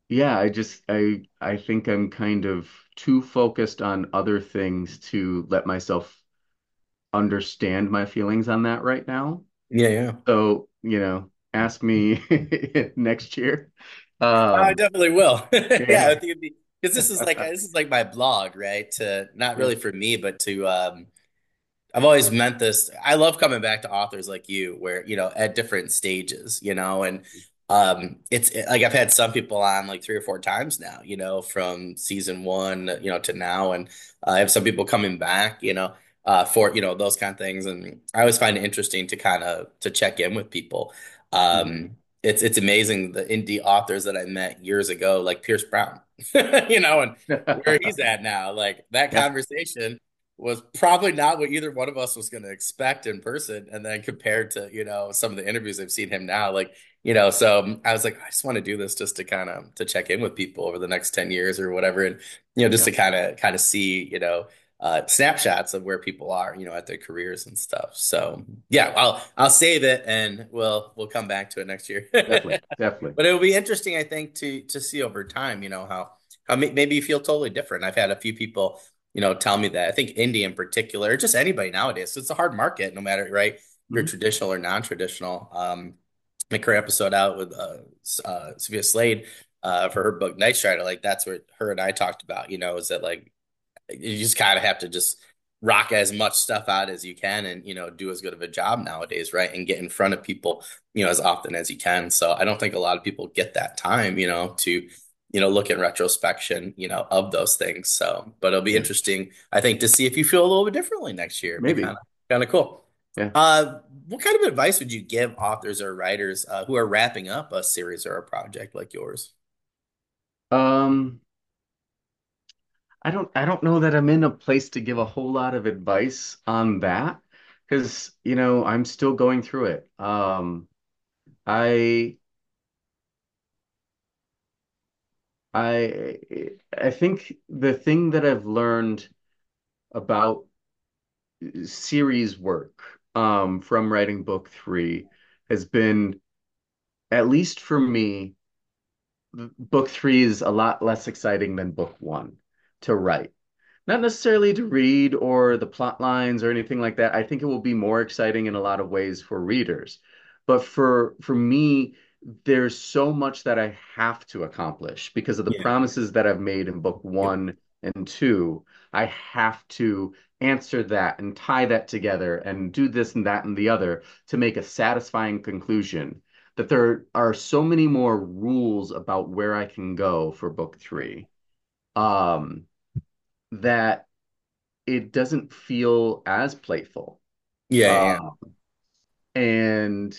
yeah, I just I I think I'm kind of too focused on other things to let myself understand my feelings on that right now. Yeah, yeah. So, you know, ask me next year. I Um, definitely will. Yeah, I yeah. think it'd be because this is like this is like my blog, right? To not Yeah. really for me, but to um I've always meant this. I love coming back to authors like you, where, you know, at different stages, you know, and um, it's like I've had some people on like three or four times now, you know, from season one, you know, to now, and uh, I have some people coming back, you know, uh, for you know those kind of things, and I always find it interesting to kind of to check in with people. Mhm. Um, it's it's amazing the indie authors that I met years ago, like Pierce Brown, you know, and where he's at now, like that Yeah. conversation was probably not what either one of us was going to expect in person. And then compared to, you know, some of the interviews I've seen him now, like, you know, so um, I was like, I just want to do this just to kind of to check in with people over the next ten years or whatever. And, you know, just Yeah. to kind of kind of see, you know, uh, snapshots of where people are, you know, at their careers and stuff. So yeah, I'll I'll save it and we'll we'll come back to it next year. Definitely. Definitely. But it'll be interesting, I think, to to see over time, you know, how how may- maybe you feel totally different. I've had a few people, you know, tell me that. I think indie in particular, just anybody nowadays, it's a hard market, no matter, right? If you're Mhm. traditional or non-traditional. Um, my current episode out with uh, uh, Sophia Slade uh, for her book Night Strider, like that's what her and I talked about, you know, is that like you just kind of have to just rock as much stuff out as you can and, you know, do as good of a job nowadays, right? And get in front of people, you know, as often as you can. So I don't think a lot of people get that time, you know, to, you know, look in retrospection, you know, of those things. So, but it'll be Yeah. interesting, I think, to see if you feel a little bit differently next year. It'd be kind Maybe. of kind of cool. Yeah. Uh, what kind of advice would you give authors or writers uh, who are wrapping up a series or a project like yours? Um, I don't I don't know that I'm in a place to give a whole lot of advice on that because, you know, I'm still going through it. Um, I I I think the thing that I've learned about series work um, from writing book three has been, at least for me, book three is a lot less exciting than book one to write. Not necessarily to read or the plot lines or anything like that. I think it will be more exciting in a lot of ways for readers. But for for me, there's so much that I have to accomplish because of the Yeah. promises that I've made in book Yep. one and two. I have to answer that and tie that together and do this and that and the other to make a satisfying conclusion. That there are so many more rules about where I can go for book three. Um, that it doesn't feel as playful. Yeah, yeah, Um, and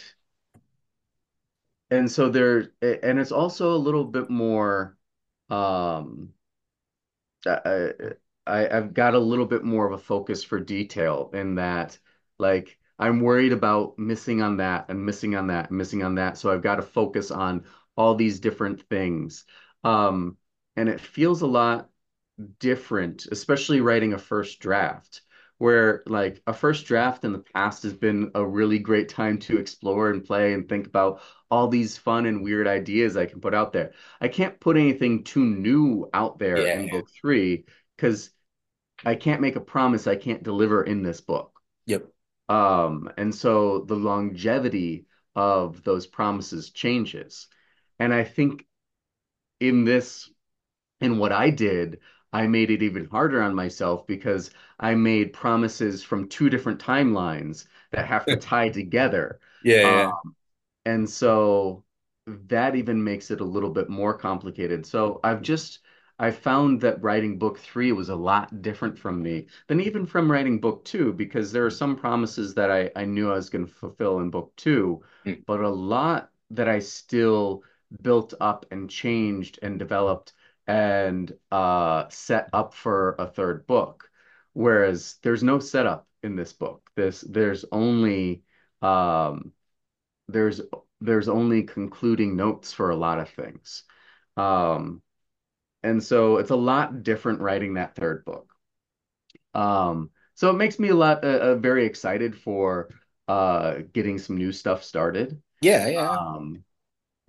and so there and it's also a little bit more um I, I I've got a little bit more of a focus for detail in that like I'm worried about missing on that and missing on that and missing on that. So I've got to focus on all these different things. Um, and it feels a lot different, especially writing a first draft, where like a first draft in the past has been a really great time to explore and play and think about all these fun and weird ideas I can put out there. I can't put anything too new out there yeah, in yeah. book three because I can't make a promise I can't deliver in this book. Yep. Um, and so the longevity of those promises changes. And I think in this and what I did, I made it even harder on myself because I made promises from two different timelines that have to tie together. Yeah, Uh, yeah. and so that even makes it a little bit more complicated. So I've just I found that writing book three was a lot different from me than even from writing book two, because there are some promises that I, I knew I was going to fulfill in book two, Mm. but a lot that I still built up and changed and developed and uh, set up for a third book. Whereas there's no setup in this book. This there's only um, there's there's only concluding notes for a lot of things. Um, and so it's a lot different writing that third book. Um, so it makes me a lot uh, uh, very excited for uh, getting some new stuff started. Yeah, yeah. Um,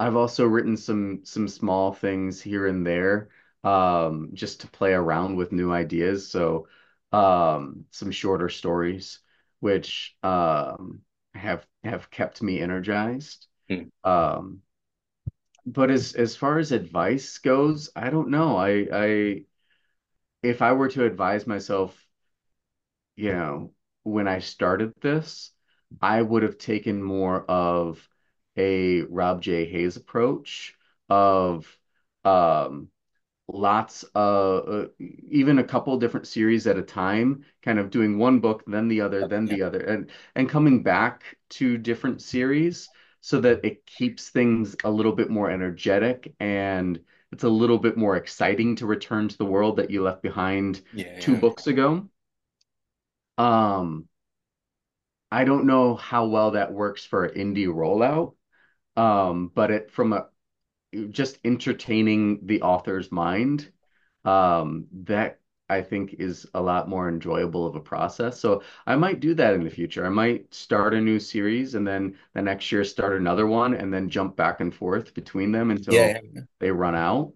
I've also written some some small things here and there, um, just to play around with new ideas. So, um, some shorter stories, which um, have have kept me energized. Hmm. Um, but as as far as advice goes, I don't know. I I if I were to advise myself, you know, when I started this, I would have taken more of a Rob J. Hayes approach of um lots of uh, even a couple different series at a time, kind of doing one book, then the other, then Yeah. the other, and and coming back to different series so that it keeps things a little bit more energetic and it's a little bit more exciting to return to the world that you left behind Yeah. two Yeah. books ago. Um, I don't know how well that works for an indie rollout, um, but it from a just entertaining the author's mind, um, that I think is a lot more enjoyable of a process. So I might do that in the future. I might start a new series and then the next year start another one and then jump back and forth between them until Yeah. Yeah. they run out.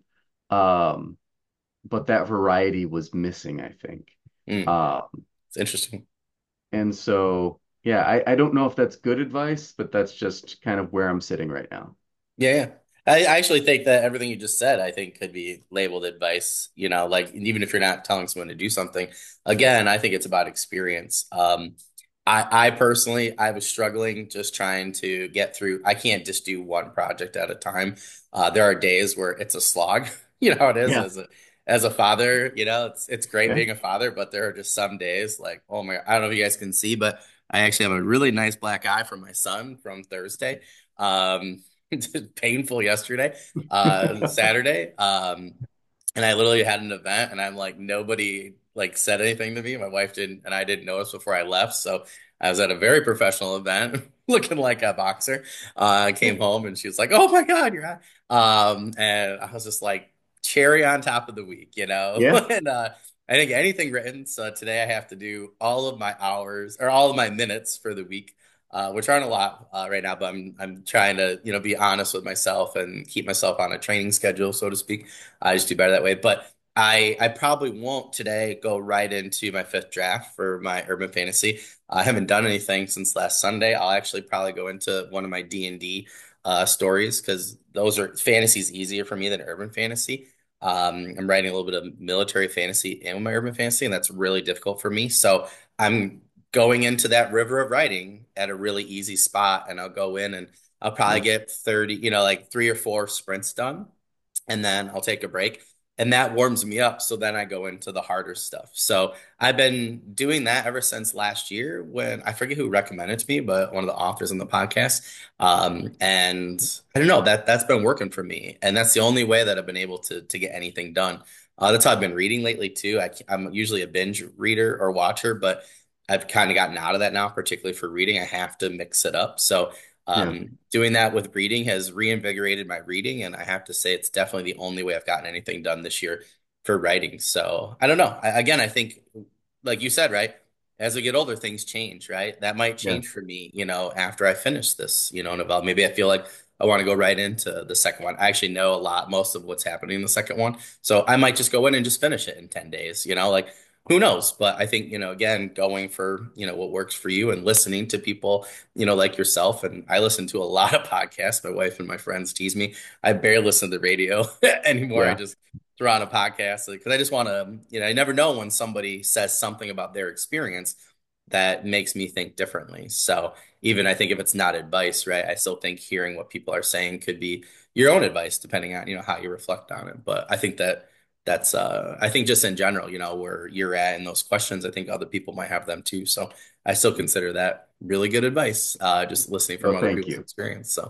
Um, but that variety was missing, I think. Mm, Um, it's interesting. and so, yeah, I, I don't know if that's good advice, but that's just kind of where I'm sitting right now. Yeah, yeah. I, I actually think that everything you just said, I think could be labeled advice, you know, like even if you're not telling someone to do something, again, I think it's about experience. Um, I, I personally, I was struggling just trying to get through. I can't just do one project at a time. Uh, there are days where it's a slog, you know how it is Yeah. as a as a father, you know, it's it's great Okay. being a father, but there are just some days like, oh my, I don't know if you guys can see, but I actually have a really nice black eye from my son from Thursday. Um, painful yesterday, uh, Saturday. Um, and I literally had an event and I'm like, nobody like said anything to me. My wife didn't, and I didn't notice before I left. So I was at a very professional event looking like a boxer. Uh, I came home and she was like, oh my God, you're out. Um, and I was just like, cherry on top of the week, you know? Yeah. and, uh, I didn't get anything written. So today I have to do all of my hours or all of my minutes for the week, uh, which aren't a lot uh, right now, but I'm I'm trying to, you know, be honest with myself and keep myself on a training schedule, so to speak. I just do better that way. But I I probably won't today go right into my fifth draft for my urban fantasy. I haven't done anything since last Sunday. I'll actually probably go into one of my D and D uh, stories because those are fantasy's easier for me than urban fantasy. Um, I'm writing a little bit of military fantasy in my urban fantasy, and that's really difficult for me. So I'm going into that river of writing at a really easy spot, and I'll go in and I'll probably Yeah. get thirty, you know, like three or four sprints done and then I'll take a break. And that warms me up. So then I go into the harder stuff. So I've been doing that ever since last year when I forget who recommended it to me, but one of the authors on the podcast. Um, and I don't know that that's been working for me. And that's the only way that I've been able to to get anything done. Uh, that's how I've been reading lately too. I, I'm usually a binge reader or watcher, but I've kind of gotten out of that now, particularly for reading. I have to mix it up. So Yeah. um, doing that with reading has reinvigorated my reading, and I have to say it's definitely the only way I've gotten anything done this year for writing. So I don't know. I, again, I think, like you said, right, as I get older, things change, right? That might Yeah. change for me, you know, after I finish this, you know, novella. Maybe I feel like I want to go right into the second one. I actually know a lot, most of what's happening in the second one. So I might just go in and just finish it in ten days, you know, like who knows? But I think, you know, again, going for, you know, what works for you and listening to people you know, like yourself. And I listen to a lot of podcasts. My wife and my friends tease me. I barely listen to the radio anymore. I Yeah. just throw on a podcast because I just want to, you know, I never know when somebody says something about their experience that makes me think differently. So even I think if it's not advice, right, I still think hearing what people are saying could be your own advice, depending on, you know, how you reflect on it. But I think that that's uh I think just in general, you know, where you're at in those questions, I think other people might have them too. So I still consider that really good advice, uh, just listening from Well, other thank people's you. experience. So,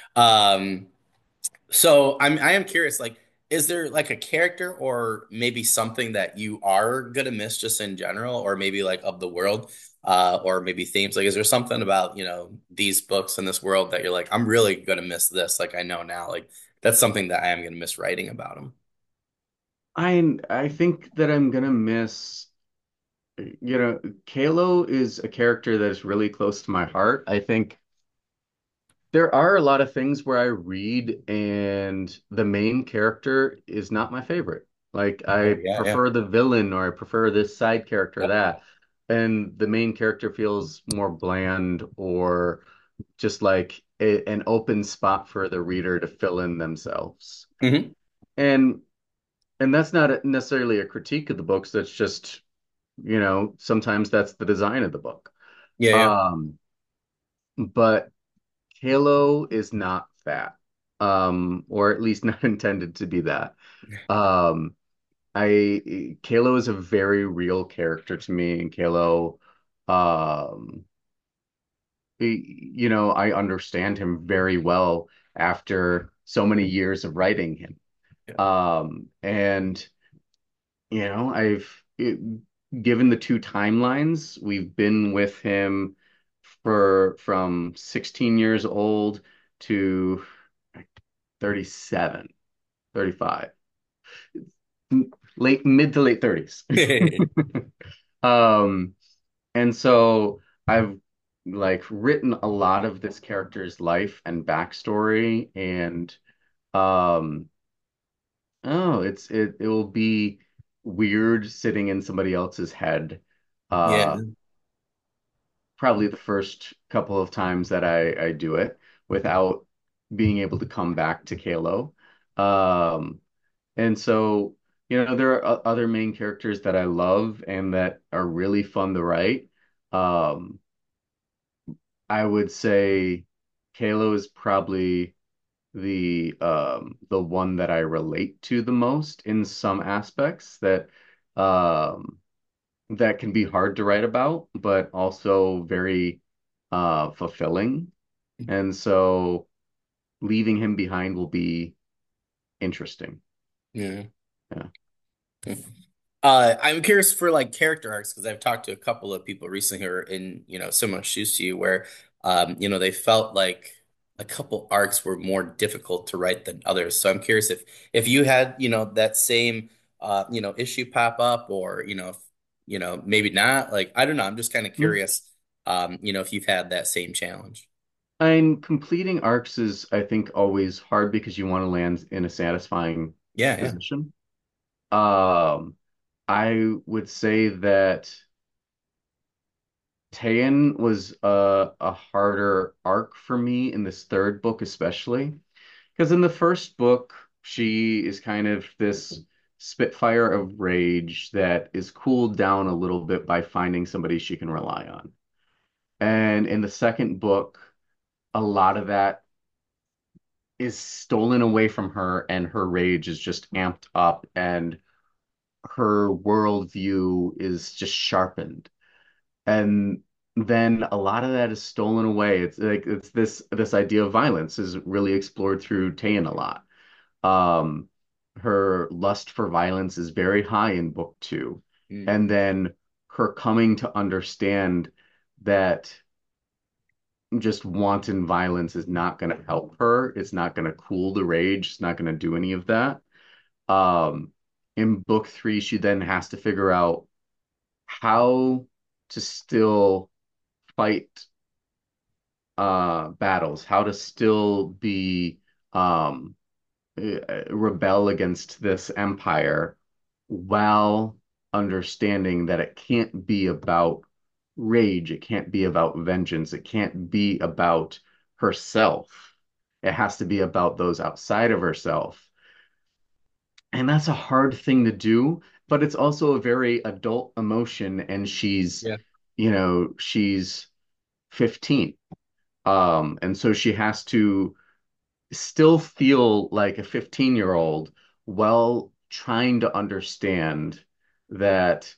um, so I'm I am curious, like, is there like a character or maybe something that you are gonna miss just in general, or maybe like of the world, uh, or maybe themes? Like, is there something about, you know, these books and this world that you're like, I'm really gonna miss this? Like, I know now, like that's something that I am gonna miss writing about them. I I think that I'm gonna miss, you know, Kalo is a character that is really close to my heart. I think There are a lot of things where I read and the main character is not my favorite. Like I Oh yeah, yeah. prefer the villain or I prefer this side character or Yep. that. And the main character feels more bland or just like a, an open spot for the reader to fill in themselves. Hmm. And and that's not necessarily a critique of the books. That's just, you know, sometimes that's the design of the book. Yeah, yeah. Um, but Halo is not that, um, or at least not intended to be that. Um, I Kalo is a very real character to me, and Kalo, um, he- you know, I understand him very well after so many years of writing him. Yeah. Um, and you know, I've it, given the two timelines, we've been with him for from sixteen years old to thirty-seven, thirty-five, late mid to late thirties. Um, and so I've like written a lot of this character's life and backstory and um oh, it's it it will be weird sitting in somebody else's head. Yeah. Uh Probably the first couple of times that I I do it without being able to come back to Kalo. Um And so, you know, there are o- other main characters that I love and that are really fun to write. Um, I would say Kalo is probably the um the one that I relate to the most in some aspects that um that can be hard to write about, but also very uh fulfilling. And so leaving him behind will be interesting. Yeah. Yeah. Uh, I'm curious for like character arcs because I've talked to a couple of people recently who are in, you know, similar shoes to you where, um, you know, they felt like a couple arcs were more difficult to write than others. So I'm curious if if you had, you know, that same, uh, you know, issue pop up or, you know, if, you know, maybe not. Like I don't know. I'm just kind of Yeah. curious, um, you know, if you've had that same challenge. And completing arcs is, I think, always hard because you want to land in a satisfying Yeah, yeah. position. Um, I would say that Taion was a, a harder arc for me in this third book, especially because in the first book, she is kind of this spitfire of rage that is cooled down a little bit by finding somebody she can rely on. And in the second book, a lot of that is stolen away from her and her rage is just amped up and her worldview is just sharpened. And then a lot of that is stolen away. It's like it's this this idea of violence is really explored through Tayan a lot. Um, Her lust for violence is very high in book two. Mm, And then her coming to understand that just wanton violence is not going to help her. It's not going to cool the rage. It's not going to do any of that. Um, in book three, she then has to figure out how to still fight uh, battles, how to still be um, uh, rebel against this empire while understanding that it can't be about rage, it can't be about vengeance, it can't be about herself. It has to be about those outside of herself. And that's a hard thing to do, but it's also a very adult emotion. And she's, yeah. you know, she's fifteen. Um, and so she has to still feel like a fifteen year old while trying to understand that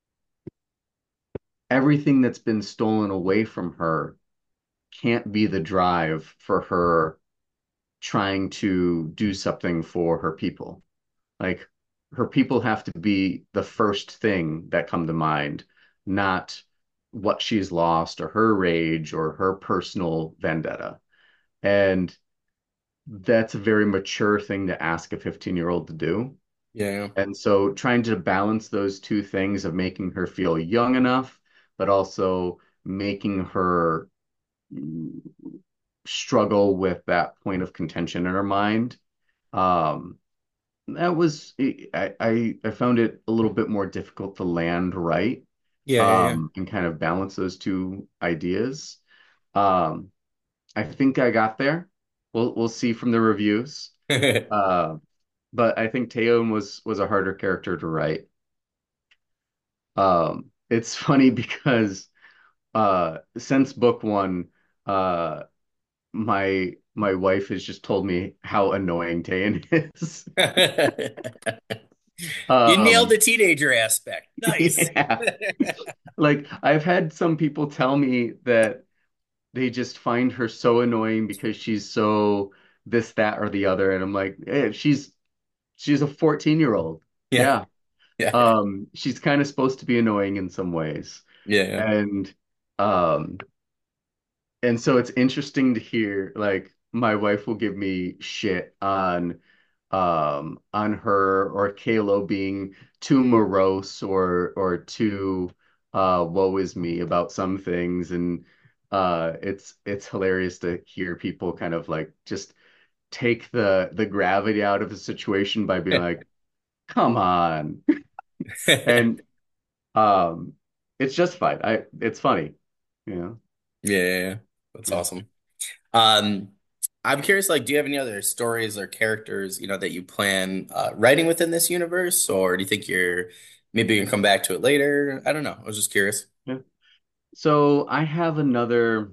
everything that's been stolen away from her can't be the drive for her trying to do something for her people. Like her people have to be the first thing that come to mind, not what she's lost or her rage or her personal vendetta. And that's a very mature thing to ask a fifteen year old to do. Yeah. And so trying to balance those two things of making her feel young enough, but also making her struggle with that point of contention in her mind. Um, that was I, I I found it a little bit more difficult to land right, Yeah, yeah, um, and kind of balance those two ideas. Um, I think I got there. We'll we'll see from the reviews. yeah. Uh, but I think Taeyeon was was a harder character to write. Um, it's funny because uh, since book one, uh, my my wife has just told me how annoying Taeyeon is. You nailed Um, the teenager aspect. Nice. yeah. Like I've had some people tell me that they just find her so annoying because she's so this, that, or the other, and I'm like, eh, she's she's a fourteen year old. Yeah, Yeah. yeah, Um, she's kind of supposed to be annoying in some ways. yeah. And um and so it's interesting to hear like my wife will give me shit on um on her or Kalo being too morose or or too uh woe is me about some things, and uh it's it's hilarious to hear people kind of like just take the the gravity out of a situation by being like, come on. And um it's just fine. I it's funny, you know. Yeah, yeah, yeah. That's Yeah. awesome. Um, I'm curious, like, do you have any other stories or characters, you know, that you plan uh, writing within this universe, or do you think you're maybe you can come back to it later? I don't know. I was just curious. Yeah. So I have another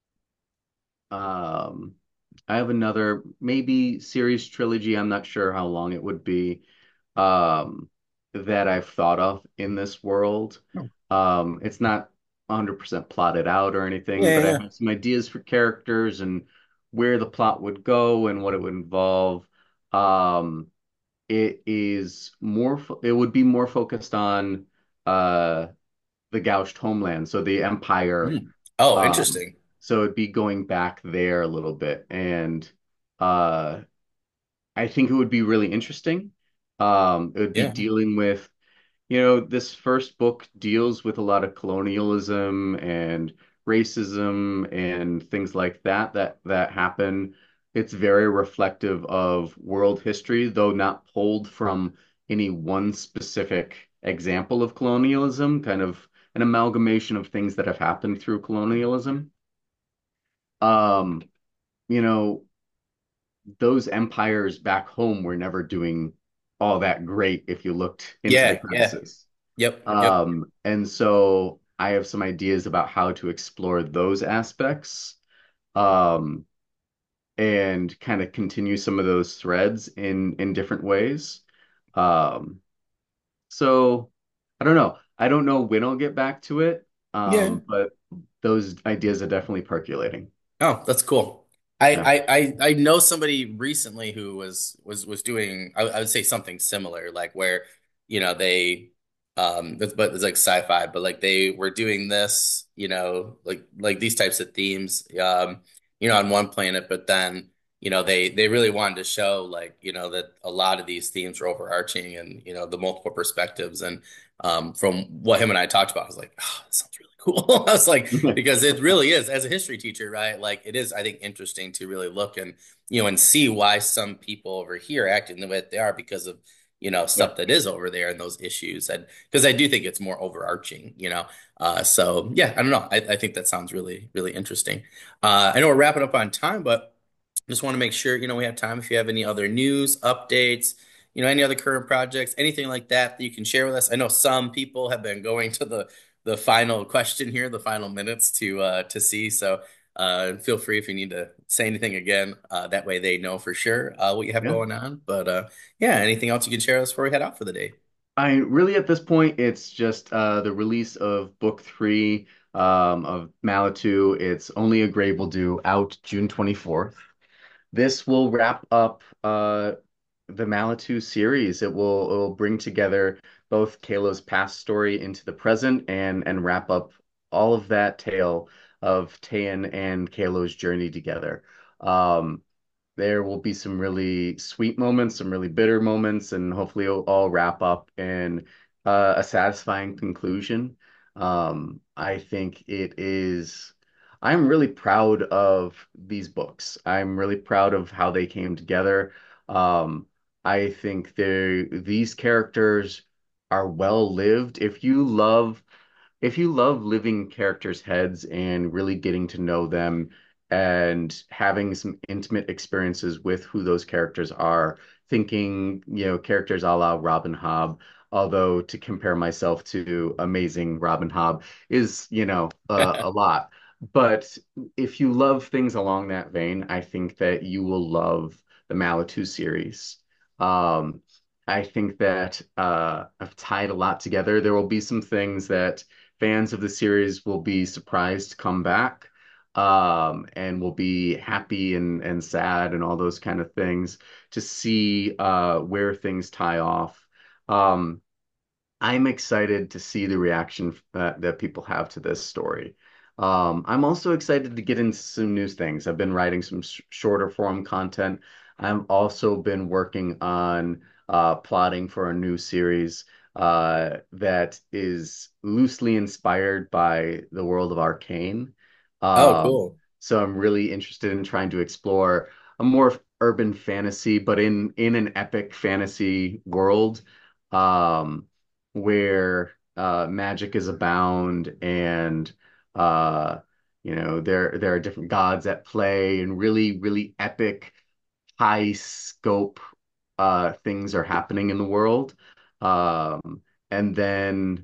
um I have another maybe series trilogy, I'm not sure how long it would be, um that I've thought of in this world. Oh. Um it's not one hundred percent plotted out or anything, Yeah, but I yeah, have some ideas for characters and where the plot would go and what it would involve. Um it is more fo- it would be more focused on uh the gouged homeland, so the yeah. empire. Hmm. Oh, Um, interesting. so it'd be going back there a little bit, and uh, I think it would be really interesting. Um, it would be Yeah. dealing with, you know, this first book deals with a lot of colonialism and racism and things like that that that happen. It's very reflective of world history, though not pulled from any one specific example of colonialism, kind of an amalgamation of things that have happened through colonialism. Um, you know, those empires back home were never doing all that great if you looked into the Yeah, yeah. crevices. Yep, yep. Um, and so I have some ideas about how to explore those aspects, um, and kind of continue some of those threads in in different ways. Um, so I don't know. I don't know when I'll get back to it, Yeah. um, but those ideas are definitely percolating. Oh, that's cool. I, Yeah. I I I know somebody recently who was was was doing I, I would say something similar, like where you know they um it's, but it's like sci-fi, but like they were doing this, you know, like like these types of themes, um, you know, on one planet, but then you know they they really wanted to show like you know that a lot of these themes were overarching and you know the multiple perspectives and um from what him and I talked about, I was like, oh, that sounds really cool. I was like because it really is as a history teacher, right? Like it is, I think, interesting to really look and you know and see why some people over here are acting the way that they are because of you know Yeah. stuff that is over there and those issues, and because I do think it's more overarching, you know. Uh, so yeah, I don't know. I, I think that sounds really really interesting. Uh, I know we're wrapping up on time, but just want to make sure you know we have time if you have any other news updates. You know, any other current projects, anything like that that you can share with us. I know some people have been going to the the final question here, the final minutes to uh, to see. So uh, feel free if you need to say anything again. Uh, that way they know for sure uh, what you have Yeah. going on. But uh, yeah, anything else you can share with us before we head out for the day? I really at this point it's just uh the release of book three um of Malitu. It's Only a Grave Will Do, out June twenty-fourth. This will wrap up uh the Malitu series. It will it will bring together both Kalo's past story into the present and and wrap up all of that tale of Taein and Kalo's journey together. Um there will be some really sweet moments, some really bitter moments, and hopefully it'll all wrap up in uh, a satisfying conclusion. Um, I think it is. I'm really proud of these books. I'm really proud of how they came together. Um, I think they these characters are well lived. If you love if you love living characters' heads and really getting to know them and having some intimate experiences with who those characters are, thinking, you know, characters a la Robin Hobb, although to compare myself to amazing Robin Hobb is, you know, uh, a lot. But if you love things along that vein, I think that you will love the Manitou series. Um, I think that uh, I've tied a lot together. There will be some things that fans of the series will be surprised to come back, um, and will be happy and, and sad and all those kind of things to see uh, where things tie off. Um, I'm excited to see the reaction that, that people have to this story. Um, I'm also excited to get into some new things. I've been writing some sh shorter form content. I've also been working on uh, plotting for a new series uh, that is loosely inspired by the world of Arcane. Oh, Um, cool. so I'm really interested in trying to explore a more urban fantasy, but in in an epic fantasy world. Um, where uh, magic is abound and uh, you know there there are different gods at play and really really epic high scope uh, things are happening in the world. Um, and then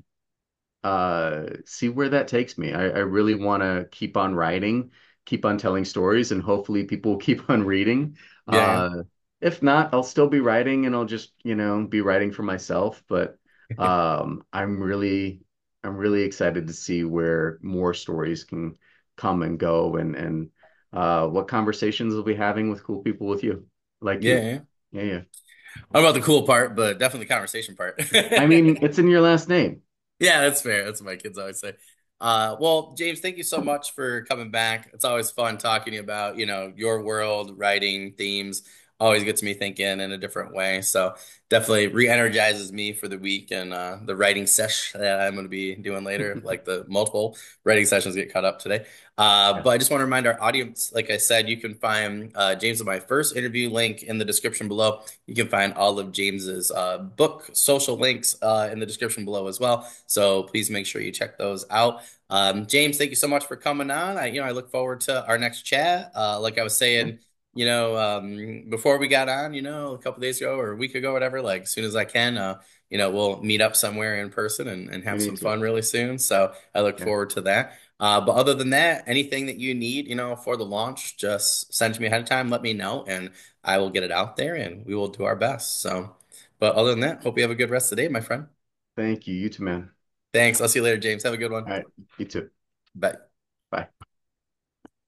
uh, see where that takes me. I, I really want to keep on writing, keep on telling stories, and hopefully people will keep on reading. Yeah, Uh, if not, I'll still be writing and I'll just, you know, be writing for myself. But yeah. um, I'm really, I'm really excited to see where more stories can come and go and and uh, what conversations we'll be having with cool people with you, like Yeah, you. yeah. Yeah, yeah. I don't know about the cool part, but definitely the conversation part. I mean, it's in your last name. Yeah, that's fair. That's what my kids always say. Uh, well, James, thank you so much for coming back. It's always fun talking to you about, you know, your world, writing, themes. Always gets me thinking in a different way. So definitely re-energizes me for the week and uh, the writing sesh that I'm going to be doing later. Like the multiple writing sessions get caught up today. Uh, Yeah. but I just want to remind our audience, like I said, you can find uh, James in my first interview link in the description below. You can find all of James's uh, book, social links uh, in the description below as well. So please make sure you check those out. Um, James, thank you so much for coming on. I, you know, I look forward to our next chat. Uh, like I was Yeah. saying, you know, um, before we got on, you know, a couple days ago or a week ago, whatever, like as soon as I can, uh, you know, we'll meet up somewhere in person and, and We have need some to. fun really soon. So I look Yeah. forward to that. Uh, but other than that, anything that you need, you know, for the launch, just send to me ahead of time, let me know, and I will get it out there and we will do our best. So, but other than that, hope you have a good rest of the day, my friend. Thank you. You too, man. Thanks. I'll see you later, James. Have a good one. All right. You too. Bye. Bye.